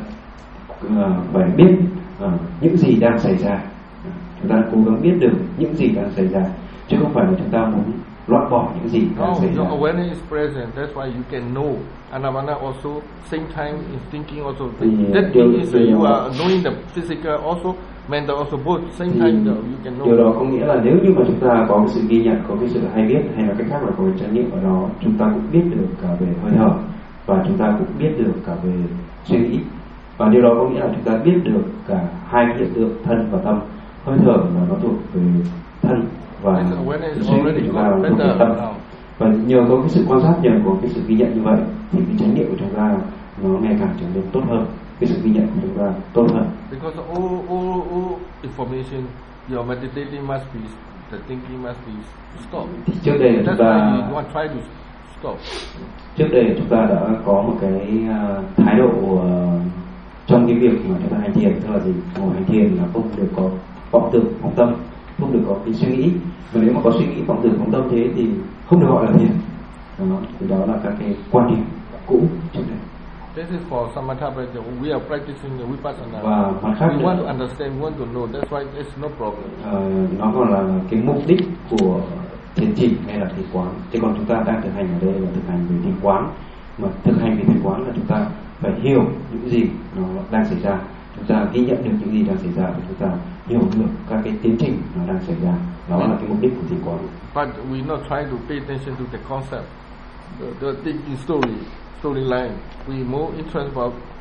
phải biết những gì đang xảy ra. Chúng ta cố gắng biết được những gì đang xảy ra, chứ không phải là chúng ta muốn loại bỏ những gì đang xảy ra. Your awareness is present. That's why you can know. Anapana also same time is thinking also. That means you are knowing the physical also, mental also, both same time you can know. Điều đó có nghĩa là nếu như mà chúng ta có cái sự ghi nhận, có cái sự hay biết, hay là cách khác là có cái chánh niệm ở đó, chúng ta cũng biết được cả về hơi thở và chúng ta cũng biết được cả về suy nghĩ. Và điều đó có nghĩa là chúng ta biết được cả hai cái hiện tượng thân và tâm. Hơi thở là nó thuộc về thân và suy nghĩ của chúng ta thuộc về tâm. Và nhờ có cái sự quan sát, nhờ có cái sự ghi nhận như vậy thì cái chánh niệm của chúng ta nó ngày càng trở nên tốt hơn, cái sự ghi nhận của chúng ta tốt hơn. Because all information, your meditating must be, the thinking must be stopped. Thì trước đây chúng ta try to stop. Trước đây chúng ta đã có một cái thái độ trong cái việc mà chúng ta hành thiền, tức là gì? Ngồi hành thiền là không được có vọng tưởng, vọng tâm, không được có cái suy nghĩ. Và nếu mà có suy nghĩ, vọng tưởng, vọng tâm thế thì không được gọi là thiền. Thì đó là các cái quan điểm cũ trước đây. This is for samatha practice. We are practicing the vipassana. Và mặt khác we want to understand, we want to know. That's why there's no problem. Nó còn là cái mục đích của thiền chỉ hay là thiền quán. Chứ còn chúng ta đang thực hành ở đây là thực hành về thiền quán. Mà thực hành về thiền quán là chúng ta phải hiểu những gì nó đang xảy ra, chúng ta ghi nhận được những gì đang xảy ra và chúng ta hiểu được các cái tiến trình nó đang xảy ra. Đó là cái mục đích của thiền quán. But we not try to pay attention to the concept, the thinking storyline. We more interested about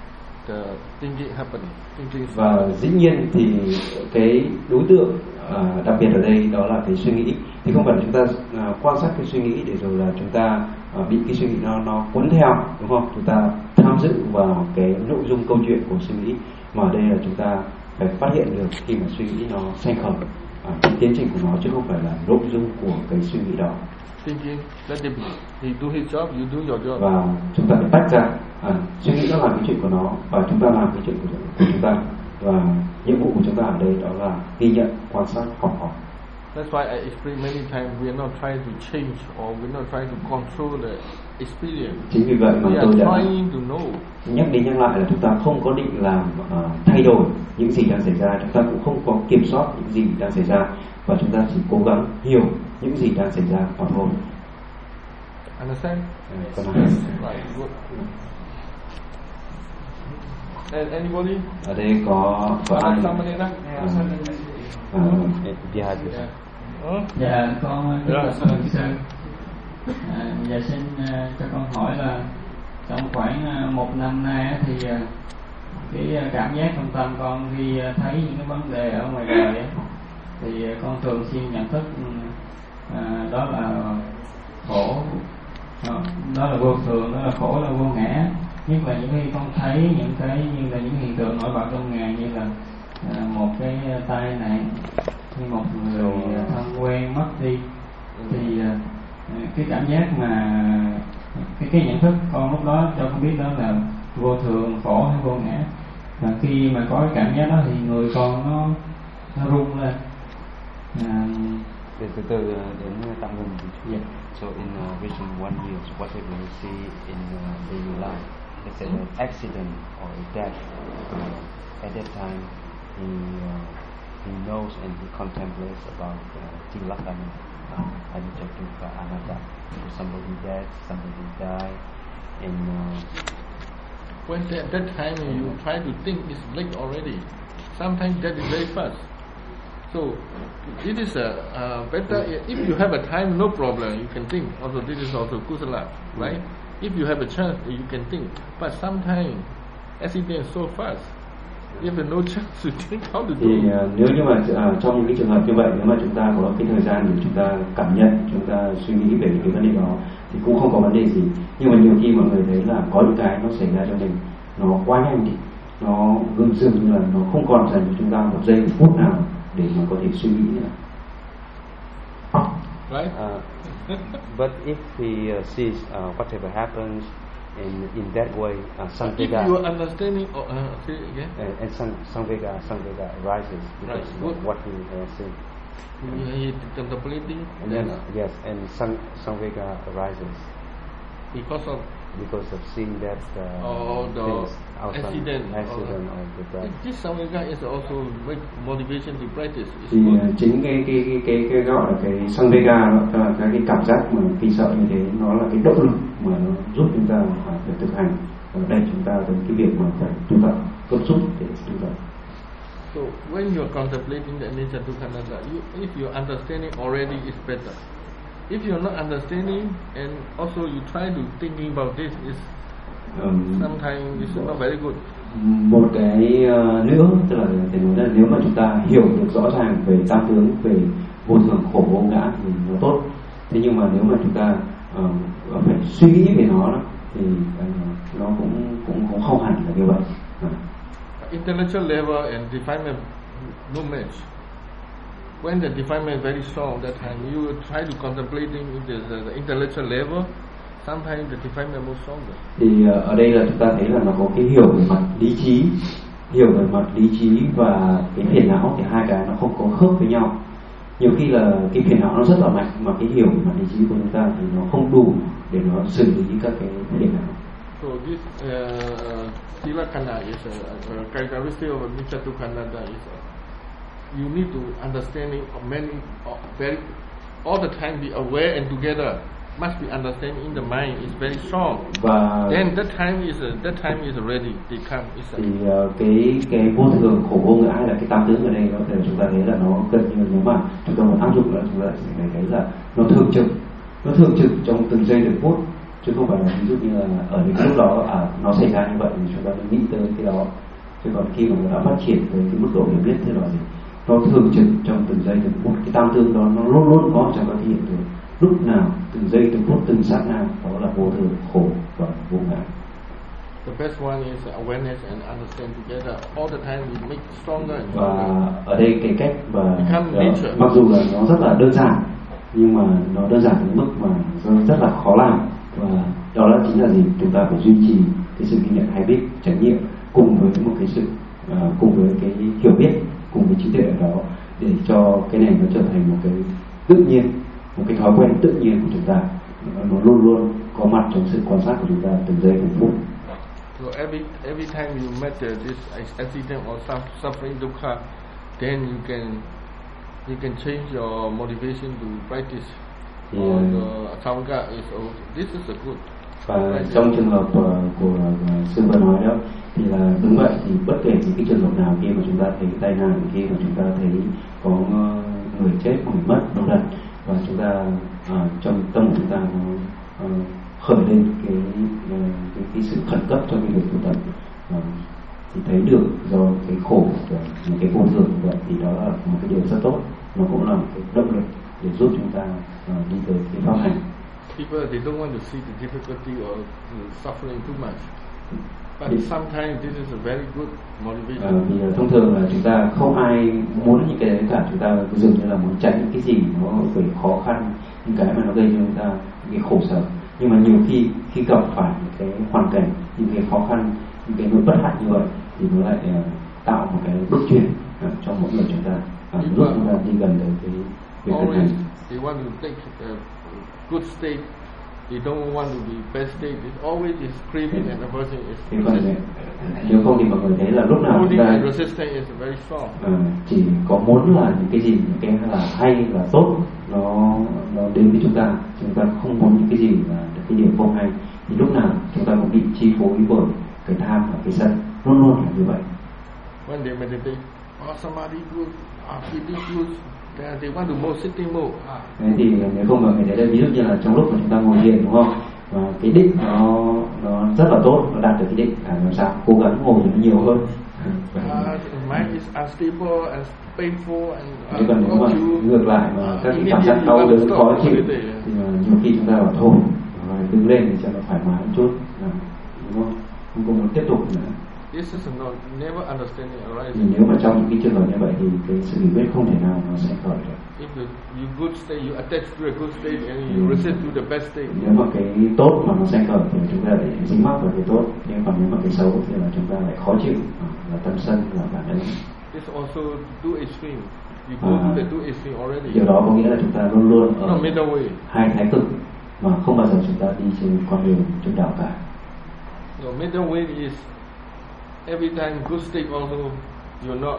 the thinking happening. Và dĩ nhiên thì cái đối tượng đặc biệt ở đây đó là cái suy nghĩ, thì không phải là chúng ta quan sát cái suy nghĩ để rồi là chúng ta bị cái suy nghĩ nó cuốn theo, đúng không? Chúng ta tham dự vào cái nội dung câu chuyện của suy nghĩ, mà ở đây là chúng ta phải phát hiện được khi mà suy nghĩ nó sanh khởi, cái tiến trình của nó, chứ không phải là nội dung của cái suy nghĩ đó. Thinking, let him he do his job, you do your job. Và chúng ta phải tách ra, suy nghĩ nó làm cái chuyện của nó và chúng ta làm cái chuyện của chúng ta, và nhiệm vụ của chúng ta ở đây đó là ghi nhận, quan sát, học hỏi. That's why I explain many times we are not trying to change or we are not trying to control the experience. Chính vì vậy mà tôi đã nhắc đi nhắc lại là chúng ta không có định làm thay đổi những gì đang xảy ra, chúng ta cũng không có kiểm soát những gì đang xảy ra, và chúng ta chỉ cố gắng hiểu những gì đang xảy ra mà thôi. Understand? Right. Good. And anybody? Ở đây có ai? Dạ con dạ xin cho con hỏi là trong khoảng 1 năm nay thì cái cảm giác trong tâm con khi thấy những cái vấn đề ở ngoài đời thì con thường xuyên nhận thức đó là khổ, đó là vô thường, đó là khổ, là vô ngã. Nhất là những khi con thấy những cái như là những hiện tượng nổi bật trong ngày, như là một cái tai nạn, như một người thân quen mất đi, thì cái cảm giác mà cái nhận thức con lúc đó cho con biết đó là vô thường, khổ hay vô ngã. Và khi mà có cái cảm giác đó thì người con nó rung lên. Từ từ đến tạm ngừng một chút. So in vision 1 year, whatever you see in daily life, let's say an accident or a death, at that time he knows and he contemplates about Tilakana, Anicca, Dukkha, Anatta. Somebody dead, somebody died, and when at that time you try to think it's late already. Sometimes that is very fast. So it is better if you have a time, no problem, you can think. Also, this is also kusala, right? If you have a chance, you can think. But sometimes accident so fast, you have no chance to think how to do. Thì nếu như mà trong những cái trường hợp như vậy, nếu mà chúng ta có cái thời gian để chúng ta cảm nhận, chúng ta suy nghĩ về cái vấn đề đó thì cũng không có vấn đề gì. Nhưng mà nhiều khi mọi người thấy là có những cái nó xảy ra cho mình nó quá nhanh đi, nó dường như là nó không còn dành cho chúng ta một giây một phút nào để mà có thể suy nghĩ nữa. Right? But if he sees whatever happens in that way, Samvega. If you are understanding, say again. And Samvega rises because of what he has seen. He contemplating. And then yes, and Samvega arises because of seeing that the accident or the death. This Samvega is also great motivation to practice. Thì chính cái gọi là cái Samvega đó là cái cảm giác mà khi sợ như thế, nó là cái động lực mà nó giúp chúng ta phải thực hành. Ở đây chúng ta tới cái việc mà phải tu tập, cấp rút để tu tập. So when you are contemplating the Anicca, Dukkha, Anatta, if you are understanding already, it's better. If you are not understanding and also you try to thinking about this, is sometimes it's not very good. Một cái nữa, tức là thể nói là nếu mà chúng ta hiểu được rõ ràng về tam tướng, về vô thường, khổ, vô ngã thì nó tốt. Thế nhưng mà nếu mà chúng ta phải suy nghĩ về nó thì nó cũng không hẳn là như vậy. Intellectual level and defilement no match. When the defilement is very strong, that time you try to contemplating the intellectual level. Sometimes the defilement more stronger. Thì ở đây là chúng ta thấy là nó có cái hiểu về mặt lý trí, và cái phiền não, thì hai cái nó không có khớp với nhau. Nhiều khi là cái phiền não nó rất là mạnh, mà cái hiểu về mặt lý trí của chúng ta thì nó không đủ để nó xử lý các cái phiền não. So this Tilakana is a characteristic of Anicca, Dukkha, Anatta is you need to understanding of many very all the time be aware and together must be understanding in the mind is very strong. Và then that time is ready. They come. Thì cái vô thường, khổ, vô ngã hay là cái tam tướng ở đây có thể chúng ta thấy là nó gần như nếu mà chúng ta muốn áp dụng là chúng ta sẽ thấy là nó thường trực trong từng giây từng phút, chứ không phải là ví dụ như là ở những lúc đó nó xảy ra như vậy thì chúng ta mới nghĩ tới cái đó. Chứ còn khi mà nó đã phát triển tới cái mức độ hiểu biết thế đó thì nó thường trực trong từng giây từng phút, cái tam tương đó nó luôn luôn có trong các cái hiện tượng, lúc nào từng giây từng phút từng sát na, đó là vô thường, khổ và vô ngã. The best one is awareness and understand together. All the time we make stronger and Và stronger. ở đây cái cách mà mặc dù là nó rất là đơn giản, nhưng mà nó đơn giản đến mức mà rất là khó làm. Và đó là chính là gì? Chúng ta phải duy trì cái sự ghi nhận hay biết, trải nghiệm cùng với một cái sự cùng với cái hiểu biết, cùng với trí tuệ ở đó, để cho cái này nó trở thành một cái tự nhiên, một cái thói quen tự nhiên của chúng ta. Nó luôn luôn có mặt trong sự quan sát của chúng ta từng giây từng phút. So every time you met this accident or suffering dukkha, then you can change your motivation to practice. Or the samga is this is a good. Và trong trường hợp của sư vừa nói đó thì là đúng vậy, thì bất kể những cái trường hợp nào khi mà chúng ta thấy tai nạn, khi mà chúng ta thấy có người chết, người mất vân vân, và chúng ta trong tâm của chúng ta nó khởi lên cái sự khẩn cấp trong cái việc tu tập, thì thấy được do cái khổ và những cái vô thường như vậy, thì đó là một cái điều rất tốt, nó cũng là một cái động lực để giúp chúng ta đi tới cái pháp hành. People they don't want to see the difficulty or suffering too much, but sometimes this is a very good motivation. Vì thông thường là chúng ta không ai muốn những cái đấy cả, chúng ta dường như là muốn tránh những cái gì nó về khó khăn, những cái mà nó gây cho chúng ta những cái khổ sở. Nhưng mà nhiều khi gặp phải những cái hoàn cảnh, những cái khó khăn, những cái nỗi bất hạnh như vậy, thì nó lại tạo một cái bước chuyển trong mỗi người chúng ta, giúp chúng ta đi gần tới cái việc thực hành. They want to take good state. They don't want to be bad state. It's always is craving and aversion is. Nếu không thì mọi người thấy là lúc nào chúng ta resistance is very strong. Chỉ có muốn là những cái gì, những cái là hay là tốt nó đến với chúng ta không muốn những cái gì là cái điều không hay, thì lúc nào chúng ta cũng bị chi phối bởi cái tham và cái sân, luôn luôn là như vậy. When they meditate, samadhi good, piti good, they want to more sitting more. Thế thì nếu không mọi người thấy đây, ví dụ như là trong lúc mà chúng ta ngồi thiền đúng không, và cái định nó rất là tốt, nó đạt được cái định, làm sao cố gắng ngồi cho nó nhiều hơn. Mind is unstable and painful and còn nếu mà ngược lại mà các cái cảm giác đau đớn khó chịu thì nhiều khi chúng ta bảo thôi đứng lên để cho nó thoải mái một chút, đúng không? Không có muốn tiếp tục nữa. This is never understanding arises. Nếu mà trong những cái trường hợp như vậy thì cái sự hiểu biết không thể nào nó sẽ khởi được. If you good state, you attach to a good state and you resist to the bad state. Nếu mà cái tốt mà nó sẽ khởi thì chúng ta lại dính mắc vào cái tốt, nhưng còn nếu mà cái xấu thì là chúng ta lại khó chịu, là tâm sân, là bản năng. It's also two extreme. You go to the two extreme already. Điều đó có nghĩa là chúng ta luôn luôn ở middle way. hai thái cực mà không bao giờ chúng ta đi trên con đường trung đạo cả. The middle way is every time good state also you're not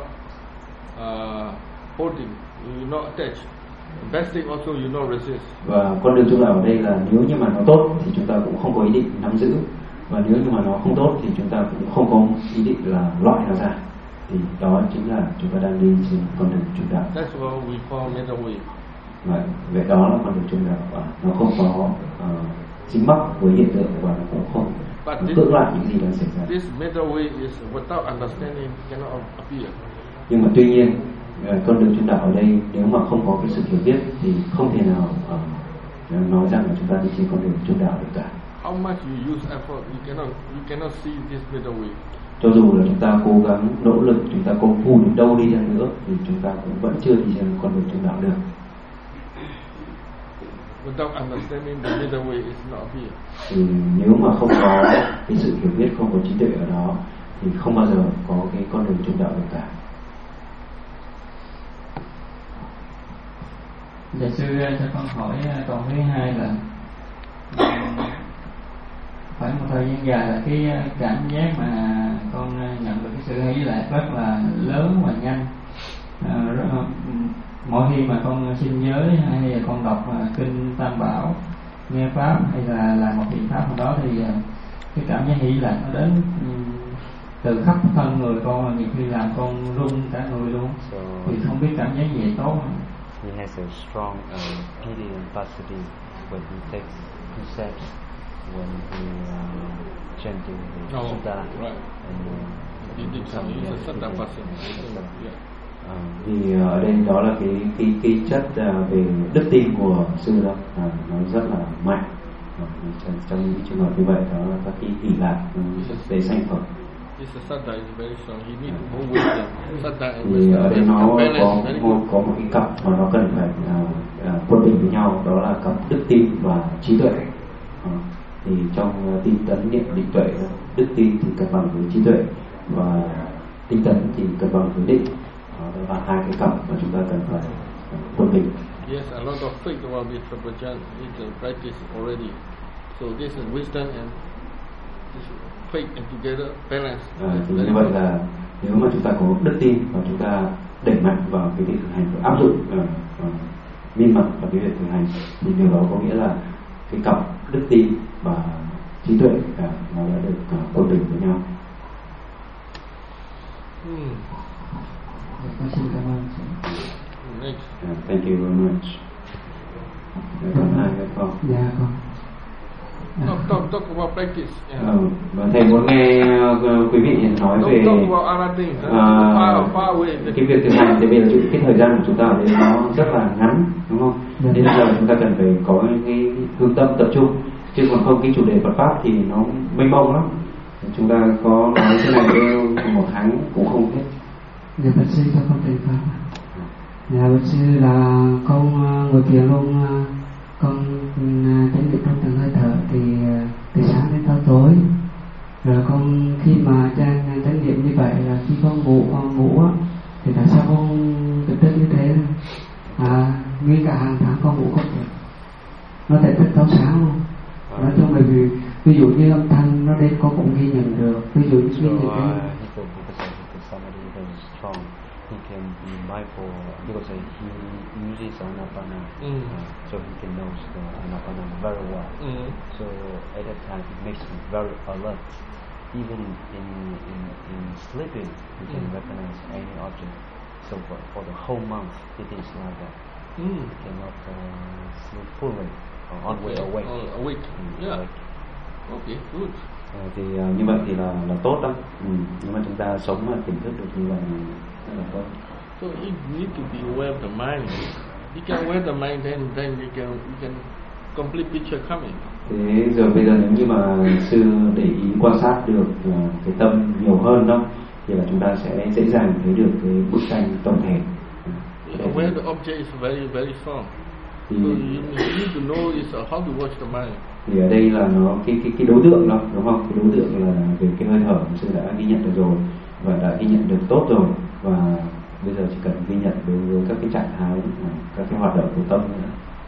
holding, you're not attached. Bad state also you're not resist. Và con đường trung đạo ở đây là nếu như mà nó tốt thì chúng ta cũng không có ý định nắm giữ, và nếu như mà nó không tốt thì chúng ta cũng không có ý định là loại nó ra. Thì đó chính là chúng ta đang đi trên con đường trung đạo. That's what we call middle way. Vậy đó là con đường trung đạo, và nó không có dính mắc với hiện tượng, và nó cũng không cưỡng lại những gì đang xảy ra. This middle way is without understanding cannot appear. Nhưng mà tuy nhiên con đường trung đạo ở đây nếu mà không có cái sự hiểu biết thì không thể nào nói rằng là chúng ta đi trên con đường trung đạo được cả. How much you use effort, you cannot see this middle way. Cho dù là chúng ta cố gắng nỗ lực, chúng ta công phu đến đâu đi chăng nữa thì chúng ta cũng vẫn chưa đi trên con đường trung đạo được. Without understanding the middle way is not here. Thì nếu mà không có cái sự hiểu biết, không có trí tuệ ở đó thì không bao giờ có cái con đường trung đạo được cả. Dạ sư cho con hỏi câu thứ hai là phải một thời gian dài là cái cảm giác mà con nhận được cái sự hỷ lạc rất là lớn và nhanh. Mỗi khi mà con xin giới hay là con đọc kinh Tam Bảo, nghe pháp hay là làm một biện pháp nào đó thì cái cảm giác hỷ lạc nó đến từ khắp thân người con, nhiều khi làm con run cả người luôn. Thì không biết cảm giác gì tốt không? He has a strong pity and passion when he takes precepts. when we chanting the Sutta. Right. Vì ở đây đó là cái chất về đức tin của sư đó nó rất là mạnh. Trong những trường hợp như vậy đó là các cái hỷ lạc để sanh Phật. Thì ở đây nó có một cái cặp mà nó cần phải quân bình với nhau, đó là cặp đức tin và trí tuệ. Thì trong tinh tấn niệm định tuệ, đức tin thì cân bằng với trí tuệ và tinh tấn thì cân bằng với định. Đó là hai cái cặp mà chúng ta cần phải quân bình. Yes, a lot of faith about this Prajan is practice already. So this is wisdom and faith and together balance. Thì như vậy là nếu mà chúng ta có đức tin và chúng ta đẩy mạnh vào cái việc thực hành và áp dụng minh mật vào cái việc thực hành, thì điều đó có nghĩa là cái cặp đức tin và trí tuệ nó đã được quân bình với nhau. Thank you very much. Còn ai nữa không? Dạ con. Talk about practice. Và thầy muốn nghe quý vị nói về cái việc thực hành. Thì bây giờ cái thời gian của chúng ta ở đây nó rất là ngắn, đúng không? Nên giờ chúng ta cần phải có cái hướng tâm tập trung, chứ còn không cái chủ đề Phật pháp thì nó mênh mông lắm. Chúng ta có nói thế này một tháng cũng không hết. Dạ bạch sư cho con tiền pháp. Dạ bạch sư là con ngồi thiền luôn, con chánh niệm trong từng hơi thở thì từ sáng đến tối. Rồi con khi mà chánh niệm như vậy là khi con ngủ á, thì tại sao con tự tức như thế? Nguyên cả hàng tháng con ngủ không được, nó thể thức tối sáng luôn. Nói chung là ví dụ như âm thanh nó đến con cũng ghi nhận được, ví dụ như ghi nhận đến. He can be mindful because he uses Anapana, so he can know the Anapana very well. So at that time it makes him very alert. Even in sleeping, he can recognize any object. So for the whole month it is like that. He cannot sleep fully or all the way awake. Awake. Yeah. Okay, good. Thì như vậy thì là tốt đó. Nhưng mà chúng ta sống mà tỉnh thức được như vậy rất là tốt. So you need to be aware of the mind. You can aware the mind, then you can complete picture coming. Thế giờ bây giờ nếu như mà sư để ý quan sát được cái tâm nhiều hơn đó, thì là chúng ta sẽ dễ dàng thấy được cái bức tranh tổng thể. Aware the object is very very strong. So you need to know is how to watch the mind. Thì ở đây là nó cái đối tượng đó, đúng không? Cái đối tượng là về cái hơi thở sư đã ghi nhận được rồi và đã ghi nhận được tốt rồi, và bây giờ chỉ cần ghi nhận đối với các cái trạng thái, các cái hoạt động của tâm nữa.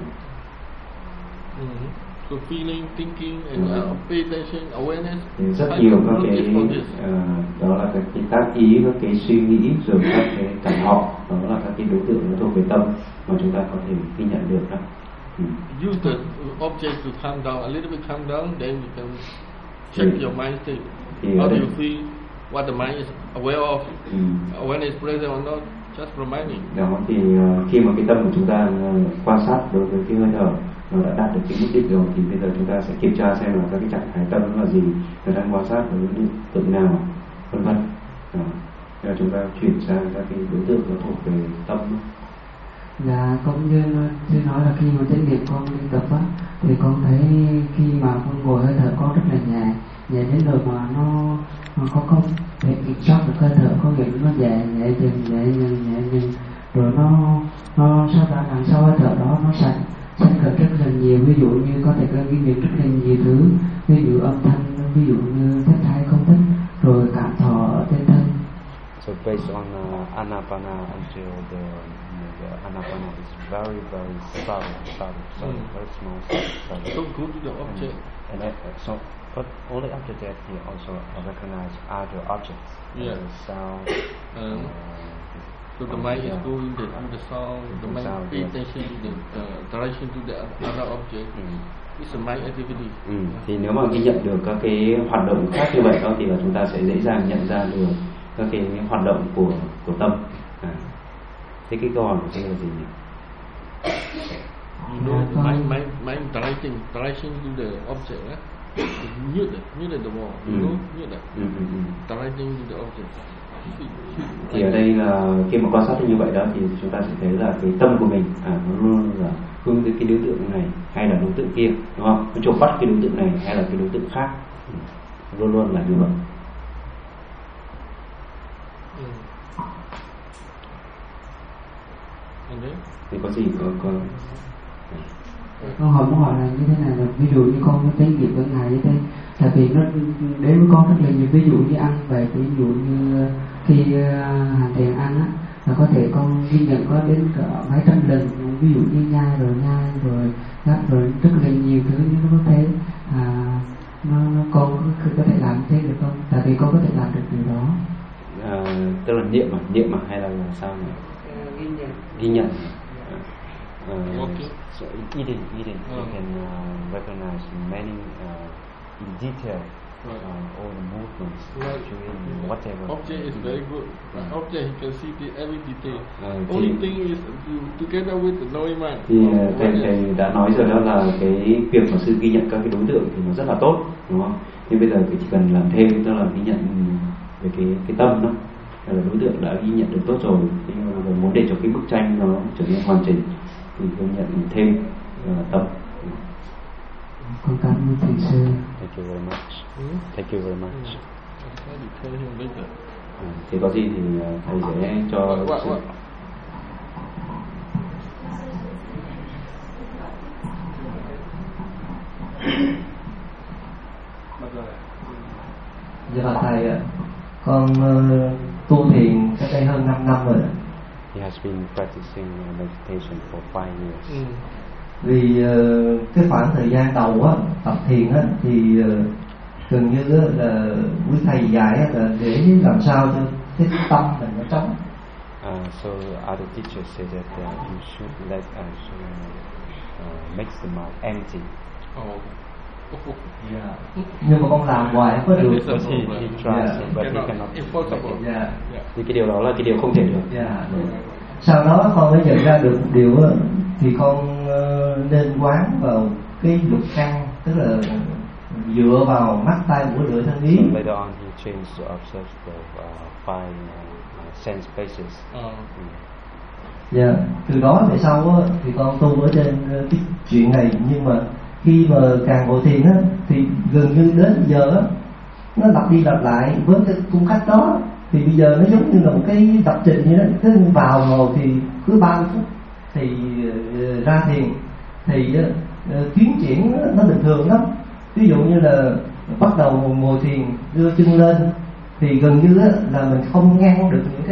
So feeling, thinking and pay attention, awareness. Thì rất nhiều các cái đó là các cái tác ý, các cái suy nghĩ, rồi các cái cảm họ, đó là các cái đối tượng nó thuộc về tâm mà chúng ta có thể ghi nhận được đó. Use the object to calm down, a little bit calm down, then you can check your mind state. How do you feel? What the mind is aware of? When it's present or not? Just reminding. Đó, thì khi mà cái tâm của chúng ta quan sát đối với cái hơi thở nó đã đạt được cái mục đích rồi, thì bây giờ chúng ta sẽ kiểm tra xem là các cái trạng thái tâm nó là gì, nó đang quan sát với đối tượng nào, vân vân. Thế là chúng ta chuyển sang các cái đối tượng nó thuộc về tâm. Dạ, cũng như tôi nói là khi mà chánh niệm con đi tập á, thì con thấy khi mà con ngồi hơi thở con rất là nhẹ đến độ mà nó có thể kiểm soát được hơi thở, có nghĩa nó nhẹ dần, rồi nó sau đó đằng sau hơi thở đó nó sạch khởi rất là nhiều, ví dụ như có thể ghi nhận rất là nhiều thứ, ví dụ âm thanh, ví dụ như thích hay không thích, rồi cảm thọ ở trên thân. So based on Anapana until the Anapana is very subtle, very small. So good to the object. But only after that he also recognize other objects, the sound. So the mind is going to the sound, the mind pay attention to the direction to the other object. It's a mind activity. Thì nếu mà ghi nhận được các cái hoạt động khác như vậy đó, thì là chúng ta sẽ dễ dàng nhận ra được các cái hoạt động của tâm. Thế cái câu hỏi của tôi là gì nhỉ? You know, mind direction to the object. Mute the more. Mute that. Directing to the object. Thì ở đây là khi mà quan sát như vậy đó thì chúng ta sẽ thấy là cái tâm của mình nó luôn là hướng tới cái đối tượng này hay là đối tượng kia, đúng không? Nó chụp bắt cái đối tượng này hay là cái đối tượng khác, luôn luôn là như vậy. Thì có gì có con hỏi là như thế này, là ví dụ như con có thấy nghiệp ở ngày như thế, tại vì nó đến với con rất là nhiều, ví dụ như ăn về, ví dụ như khi hàng tiền ăn á, là có thể con ghi nhận có đến cỡ mấy trăm lần, ví dụ như nhai rồi gắp rồi rất là nhiều thứ, như nó có thể con có thể làm thế được không? Tại vì con có thể làm được điều đó. Tức là niệm mà hay là sao nhỉ? Ghi nhận. So eating, you can recognize many in detail all the movements, chewing, whatever. Object is very good. Object you can see every detail. Only thing is you together with the knowing mind. Thì thầy đã nói rồi đó là cái việc mà sư ghi nhận các cái đối tượng thì nó rất là tốt, đúng không? Nhưng bây giờ chỉ cần làm thêm, tức là ghi nhận về cái tâm đó, là đối tượng đã ghi nhận được tốt rồi. Nhưng mà muốn để cho cái bức tranh nó trở nên hoàn chỉnh thì ghi nhận thêm tâm. Con cảm ơn thầy sư. Thank you very much. Thank you very much. Thì có gì thì thầy sẽ cho sư. Dạ bà thầy ạ, con tu thiền cách đây hơn 5 năm rồi. He has been practicing meditation for 5 years. Vì cái khoảng thời gian đầu á, tập thiền á, thì gần như á, là quý thầy dạy á, là để làm sao cho cái tâm mình nó trống. So other teachers say that you should let us make the mind empty. Nhưng mà con làm hoài không có được. He tries, but he cannot. Thì cái điều đó là cái điều không thể được. Sau đó con mới nhận ra được một điều á, thì con nên quán vào cái lục căn, tức là dựa vào mắt tai mũi lưỡi thân ý. So later on he changed to observe the five sense bases. Từ đó về sau á, thì con tu ở trên cái chuyện này, nhưng mà khi mà càng ngồi thiền á, thì gần như đến giờ á, nó lặp đi lặp lại với cái cung cách đó. Thì bây giờ nó giống như là một cái tập trình như đó, cứ vào ngồi thì cứ 30 phút thì ra thiền, thì tiến triển nó bình thường lắm. Ví dụ như là bắt đầu ngồi thiền đưa chân lên thì gần như là mình không ngăn được những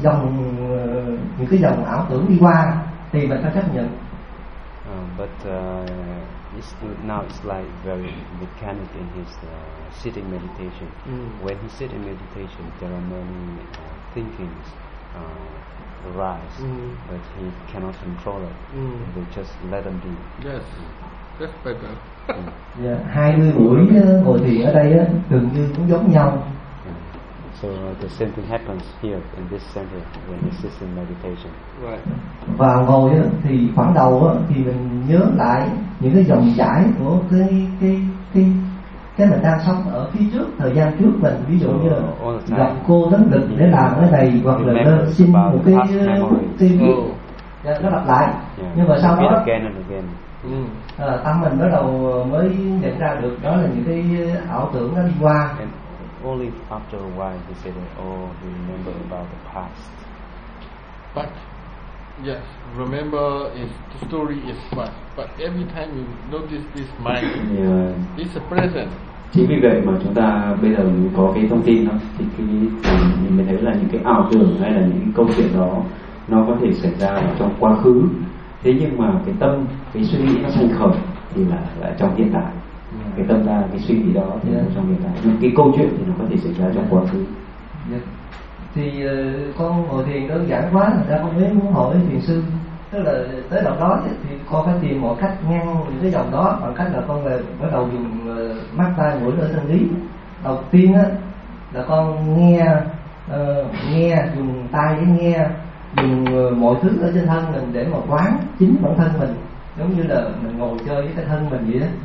cái dòng ảo tưởng đi qua, thì mình phải chấp nhận. But now it's like very mechanic in his sitting meditation. When he sit in meditation, there are many thinkings arise, but he cannot control it. They just let them be. Yes, that's better. 20 buổi ngồi thiền ở đây gần như cũng giống nhau. So the same thing happens here in this center when he sits in meditation. Right. Vào ngồi thì khoảng đầu thì mình nhớ lại những cái dòng chảy của cái mình đang sống ở phía trước, thời gian trước mình, ví dụ như gặp cô tấn lực để làm cái này, hoặc là lên xin một cái nó lặp lại. Nhưng mà sau đó tâm mình bắt đầu mới nhận ra được đó là những cái ảo tưởng nó đi qua. Only after a while he said, "Oh, you remember about the past." But yes, remember is the story is past. But every time you notice this mind, it's a present. Chính vì vậy mà chúng ta bây giờ có cái thông tin đó, thì mình thấy là những cái ảo tưởng hay là những cái câu chuyện đó nó có thể xảy ra ở trong quá khứ. Thế nhưng mà cái tâm, cái suy nghĩ nó sanh khởi thì là trong hiện tại. Cái tâm ra cái suy nghĩ đó thì là trong hiện tại, nhưng cái câu chuyện thì nó có thể xảy ra trong quá khứ. Thì con ngồi thiền đơn giản quá, người ta không muốn hỏi thiền sư, tức là tới đoạn đó thì con phải tìm mọi cách ngăn những cái dòng đó bằng cách là con bắt đầu dùng mắt tai mũi lưỡi thân ý. Đầu tiên là con nghe dùng tai để nghe, dùng mọi thứ ở trên thân mình để mà quán chính bản thân mình, giống như là mình ngồi chơi với cái thân mình vậy đó.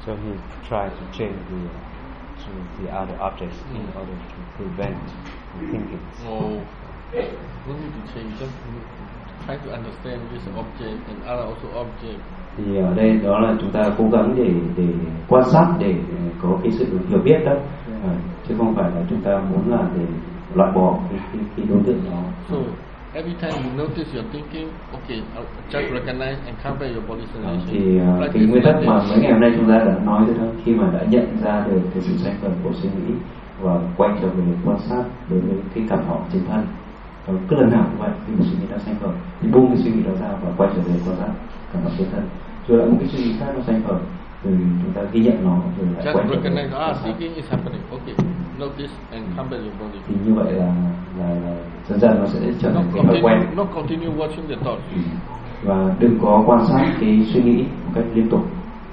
So he tried to change the other objects in order to prevent thinking. Oh, no need to change. Just try to understand this object and other also object. Thì ở đây đó là chúng ta cố gắng để quan sát, để có cái sự hiểu biết đó, chứ không phải là chúng ta muốn là để loại bỏ cái đối tượng đó. So every time you notice your thinking, okay, I'll just recognize and cover your body sensation. Thì cái nguyên tắc mà mấy ngày hôm nay chúng ta đã nói rồi đó, khi mà đã nhận ra được cái sự sanh khởi của suy nghĩ và quay trở về quan sát đối với cái cảm thọ trên thân, cứ lần nào cũng vậy, khi một suy nghĩ đã sanh khởi thì buông cái suy nghĩ đó ra và quay trở về quan sát cảm thọ trên thân, rồi lại một cái suy nghĩ khác nó sanh khởi, rồi chúng ta ghi nhận nó, rồi lại quay trở về. Thinking is happening. Okay, notice and cover your body. Thì như vậy là dần dần nó sẽ trở thành cái thói quen. Not continue watching the thoughts. Và đừng có quan sát cái suy nghĩ một cách liên tục.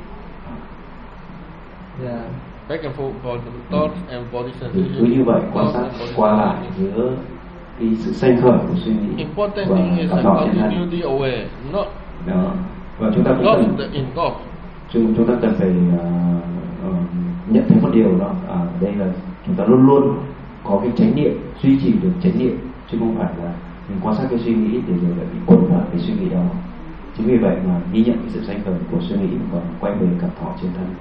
Back and forth for the thoughts and body sensation. Cứ như vậy quan sát qua lại giữa cái sự sanh khởi của suy nghĩ. Important thing is that continually aware, not. Đó. Và chúng ta cũng cần chúng ta cần phải nhận thấy một điều đó, đây là chúng ta luôn luôn có cái chánh niệm, duy trì được chánh niệm, chứ không phải là mình quan sát cái suy nghĩ để rồi lại bị cuốn vào cái suy nghĩ đó. Chính vì vậy mà ghi nhận cái sự sanh khởi của suy nghĩ và quay về cảm thọ trên thân.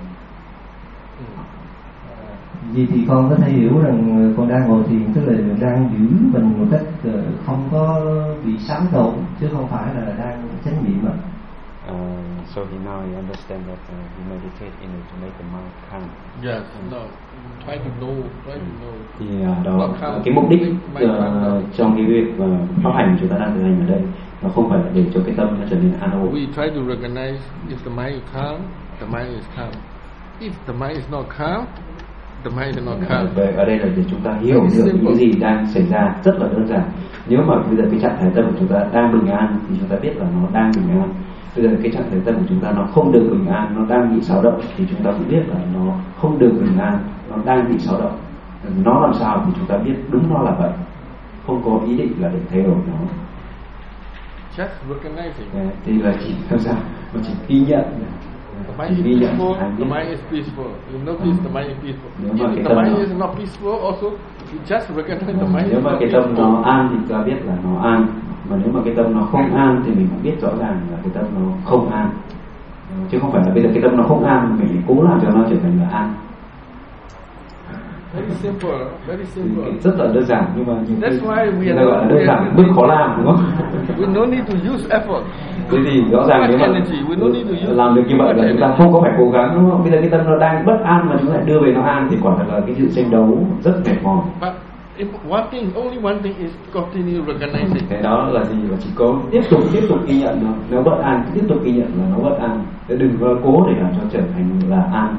Vì thì con có thể hiểu rằng con đang ngồi thiền, tức là đang giữ mình một cách không có bị xáo trộn, chứ không phải là đang chánh niệm ạ. So now you understand that you meditate in order to make the mind calm. Yes, no. Try to know. Thì đó cái mục đích trong cái việc pháp hành chúng ta đang thực hành ở đây, nó không phải là để cho cái tâm nó trở nên an ổn. We try to recognize if the mind is calm, the mind is calm. If the mind is not calm, the mind is not calm. Ở đây là để chúng ta hiểu được những gì đang xảy ra, rất là đơn giản. Nếu mà bây giờ cái trạng thái tâm của chúng ta đang bình an thì chúng ta biết là nó đang bình an. Bây giờ cái trạng thái tâm của chúng ta nó không được bình an, nó đang bị xáo động thì chúng ta cũng biết là nó không được bình an, nó đang bị xáo động. Nó làm sao thì chúng ta biết đúng nó là vậy, không có ý định là để thay đổi nó. Just recognizing. Thì là chỉ làm sao mà chỉ ghi nhận. The mind is peaceful. The mind is peaceful. You notice the mind is peaceful. If the mind is not peaceful, also you just recognize the mind. Nếu mà cái tâm nó an thì chúng ta biết là nó an. Mà nếu mà cái tâm nó không an thì mình cũng biết rõ ràng là cái tâm nó không an, chứ không phải là bây giờ cái tâm nó không an mình cố làm cho nó trở thành là an. Very simple, very simple. Rất là đơn giản, nhưng mà that's why we are gọi là đơn giản bước khó làm, đúng không? We no need to use effort. Thế thì rõ ràng nếu mà làm được như vậy là chúng ta không có phải cố gắng, đúng không? Bây giờ cái tâm nó đang bất an mà chúng ta lại đưa về nó an thì quả thật là cái sự tranh đấu rất mệt mỏi. Only one thing is continue recognizing. Cái đó là gì? Là chỉ có tiếp tục ghi nhận nó. Nếu bất an tiếp tục ghi nhận là nó bất an. Chứ đừng có cố để làm cho trở thành là an.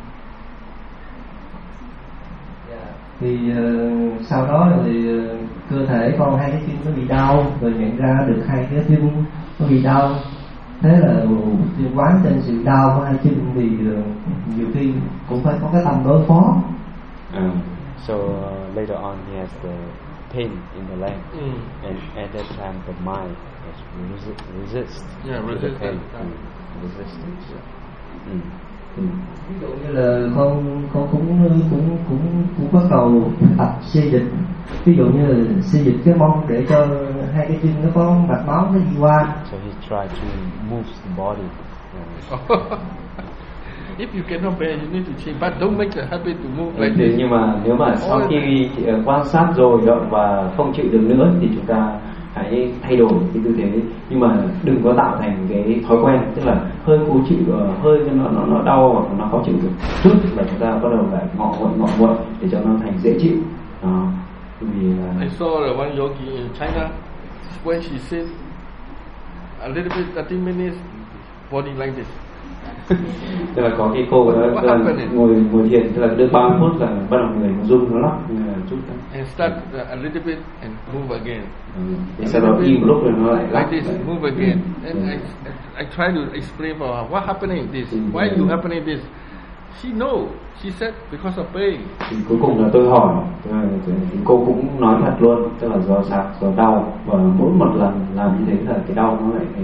Thì sau đó thì cơ thể con hai cái chân nó bị đau, rồi nhận ra được hai cái chân nó bị đau. Thế là quán trên sự đau của hai chân thì nhiều khi cũng phải có cái tâm đối phó. So later on he has the pain in the leg, and at that time the mind has resist the pain, resistance. Ví dụ như là con cũng có cầu tập xê dịch, ví dụ như là xê dịch cái mông để cho hai cái chân nó có mạch máu nó đi qua. So he tried to move the body. If you cannot bear, you need to change, but don't make the habit to move like this. Nhưng mà nếu mà sau khi quan sát rồi đó và không chịu được nữa thì chúng ta hãy thay đổi cái tư thế, nhưng mà đừng có tạo thành cái thói quen, tức là hơi khó chịu, hơi nó đau hoặc nó khó chịu được chút là chúng ta bắt đầu lại ngọ nguậy để cho nó thành dễ chịu. Vì I saw the one yogi in China when she sits a little bit 30 minutes body like this. Tức là có cái cô đó ngồi thiền, tức là được 30 phút là bắt đầu người nó rung nó lắc chút. And start a little bit and move again. Sau đó im một lúc rồi nó lại lắc. Like this, move again. And I try to explain for her what happening this, why you happening this. She know. She said because of pain. Thì cuối cùng là tôi hỏi, thì cô cũng nói thật luôn, tức là do sao, do đau, và mỗi một lần làm như thế là cái đau nó lại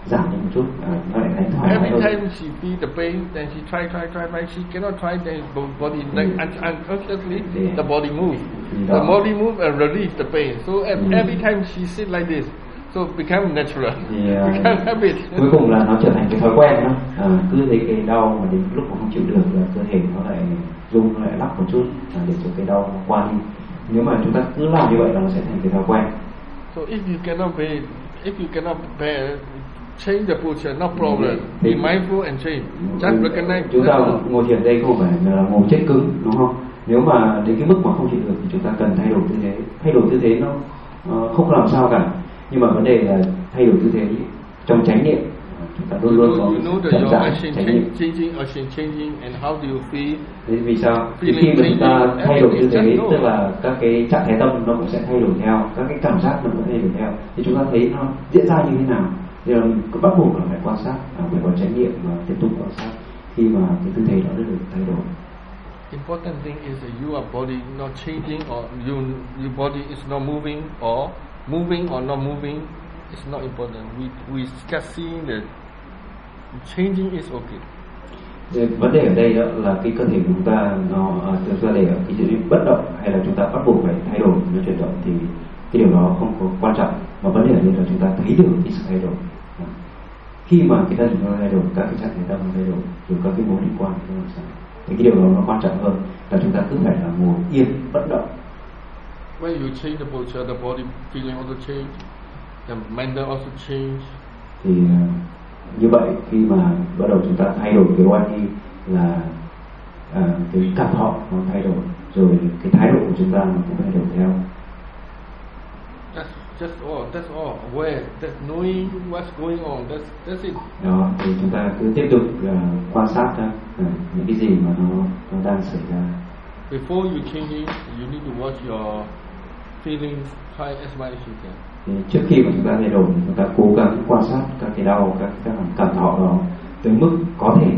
giảm đi một chút, nó lại đánh thoải mái hơn. Every time she feel the pain, then she try. She cannot try. Then body unconsciously the body move. The body move and release the pain. So every time she sit like this, so become natural. Become habit. Cuối cùng là nó trở thành cái thói quen đó. Cứ thấy cái đau mà đến lúc mà không chịu được là cơ thể nó lại rung, nó lại lắc một chút để cho cái đau nó qua đi. Nếu mà chúng ta cứ làm như vậy là nó sẽ thành cái thói quen. So if you cannot bear, change the posture, no problem. Be mindful and change. Just recognize. Chúng ta ngồi thiền đây không phải là ngồi chết cứng, đúng không? Nếu mà đến cái mức mà không chịu được thì chúng ta cần thay đổi tư thế. Thay đổi tư thế nó không làm sao cả. Nhưng mà vấn đề là thay đổi tư thế trong chánh niệm. Chúng ta luôn luôn có chậm rãi chánh niệm. Changing and how do you feel? Vì sao? Thì khi mà chúng ta thay đổi tư thế, tức là các cái trạng thái tâm nó cũng sẽ thay đổi theo, các cái cảm giác nó cũng thay đổi theo. Thì chúng ta thấy nó diễn ra như thế nào? Thì là mình bắt buộc là phải quan sát, phải có chánh niệm và tiếp tục quan sát khi mà cái tư thế đó được thay đổi. Important thing is that your body not changing or your body is not moving or not moving. It's not important. We just seeing that changing is okay. Vấn đề ở đây đó là cái cơ thể của chúng ta nó chúng ta để ở cái chuyện bất động hay là chúng ta bắt buộc phải thay đổi nó chuyển động thì cái điều đó không có quan trọng, mà vấn đề ở đây là chúng ta thấy được cái sự thay đổi. Khi mà cái thân chúng ta thay đổi, các cái trạng thái tâm thay đổi, rồi các cái mối liên quan thì cái điều đó nó quan trọng hơn là chúng ta cứ phải là ngồi yên bất động. When you change the posture, the body feeling also change, the mental also change. Thì như vậy khi mà bắt đầu chúng ta thay đổi cái oai nghi là cái cảm thọ nó thay đổi, rồi cái thái độ của chúng ta nó cũng thay đổi theo. That's all. Aware, that's knowing what's going on. That's it. Đó, thì chúng ta cứ tiếp tục quan sát những cái gì mà nó đang xảy ra. Before you changing, you need to watch your feelings try as much as you can. Thì trước khi mà chúng ta thay đổi, chúng ta cố gắng quan sát các cái đau, các cảm thọ đó tới mức có thể.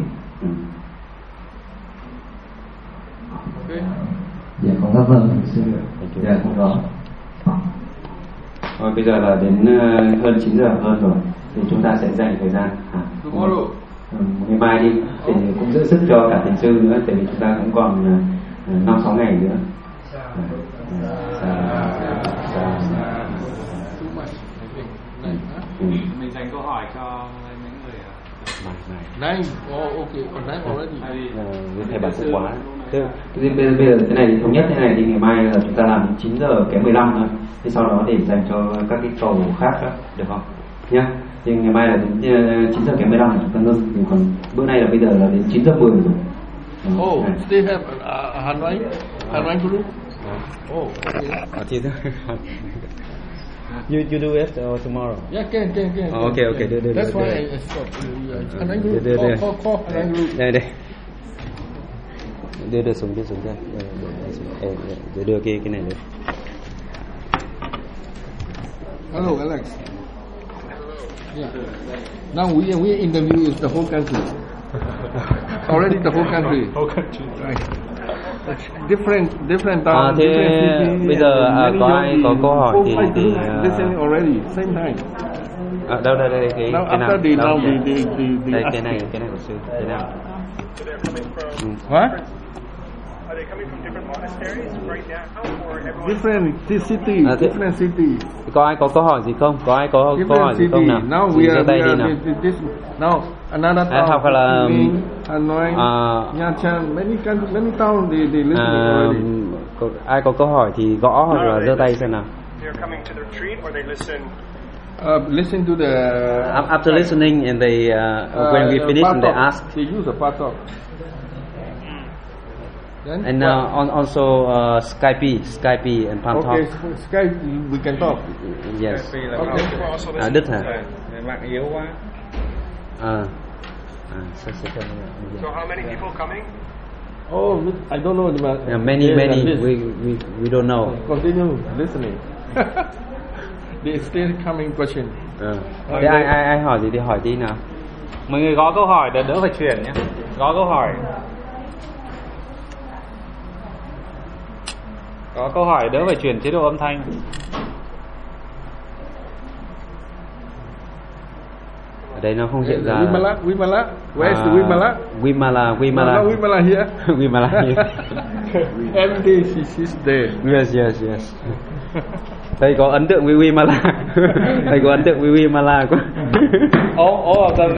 Okay. Dạ con cảm ơn thầy sư. Dạ con rõ. Bây giờ là đến hơn 9 giờ hơn rồi, thì chúng ta sẽ dành thời gian ngày mai đi, thì cũng giữ sức cho cả thiền sư nữa, tại vì chúng ta cũng còn 5-6 ngày nữa. Mình dành câu hỏi cho những người Nine, okay, already. Thầy bảo cũng quá. Bây giờ thế này thì thống nhất thế này, thì ngày mai là chúng ta làm đến 9 giờ kém 15 thôi. Thì sau đó để dành cho các cái cầu khác đó, được không? Nhá. Thì ngày mai là đến 9 giờ kém 15 là chúng ta ngưng. Thì còn bữa nay là bây giờ là đến 9 giờ 10 rồi. Still have Hanwai group? You do it tomorrow? Yeah, can. Okay. That's why I stopped. Hanwai group. Call Hanwai group. Đây. Đưa xuống đây. Để đưa cái này lên. Hello, Alex. Yeah. Now we interview is the whole country. Already the whole country. Right. Different town. Thế bây giờ có ai có câu hỏi thì listening already same time. Đâu đây cái nào? Đây cái này của sư thế nào? What? Are they coming from different monasteries right now, or everyone? Different city. Có ai có câu hỏi gì không? Có ai có câu hỏi gì không nào? Now we are this now another town. Hoặc là Hanoi, Nha Trang, many towns they listening already. Ai có câu hỏi thì gõ hoặc là giơ tay xem nào. They're coming to the retreat, or they listen. Listen to the. After listening, and they when we finish, and they ask. They use a patok. And also Skype and Palm Talk. Okay, Skype we can talk. Yes. Okay. Đức hả? Mạng yếu quá. So how many people coming? Oh, I don't know. Yeah, many. We don't know. Continue listening. They still coming question. Thế ai hỏi gì thì hỏi đi nào. Mọi người gõ câu hỏi để đỡ phải chuyển nhé. Gõ câu hỏi. Có câu hỏi đỡ phải chuyển chế độ âm thanh. Ở đây nó không hiện ra. Vimala. Where is the Vimala? Vimala. No, Vimala here. Vimala here. Every day she's there. Yes. Thầy có ấn tượng với Vimala. Thầy có ấn tượng với Vimala quá. All of them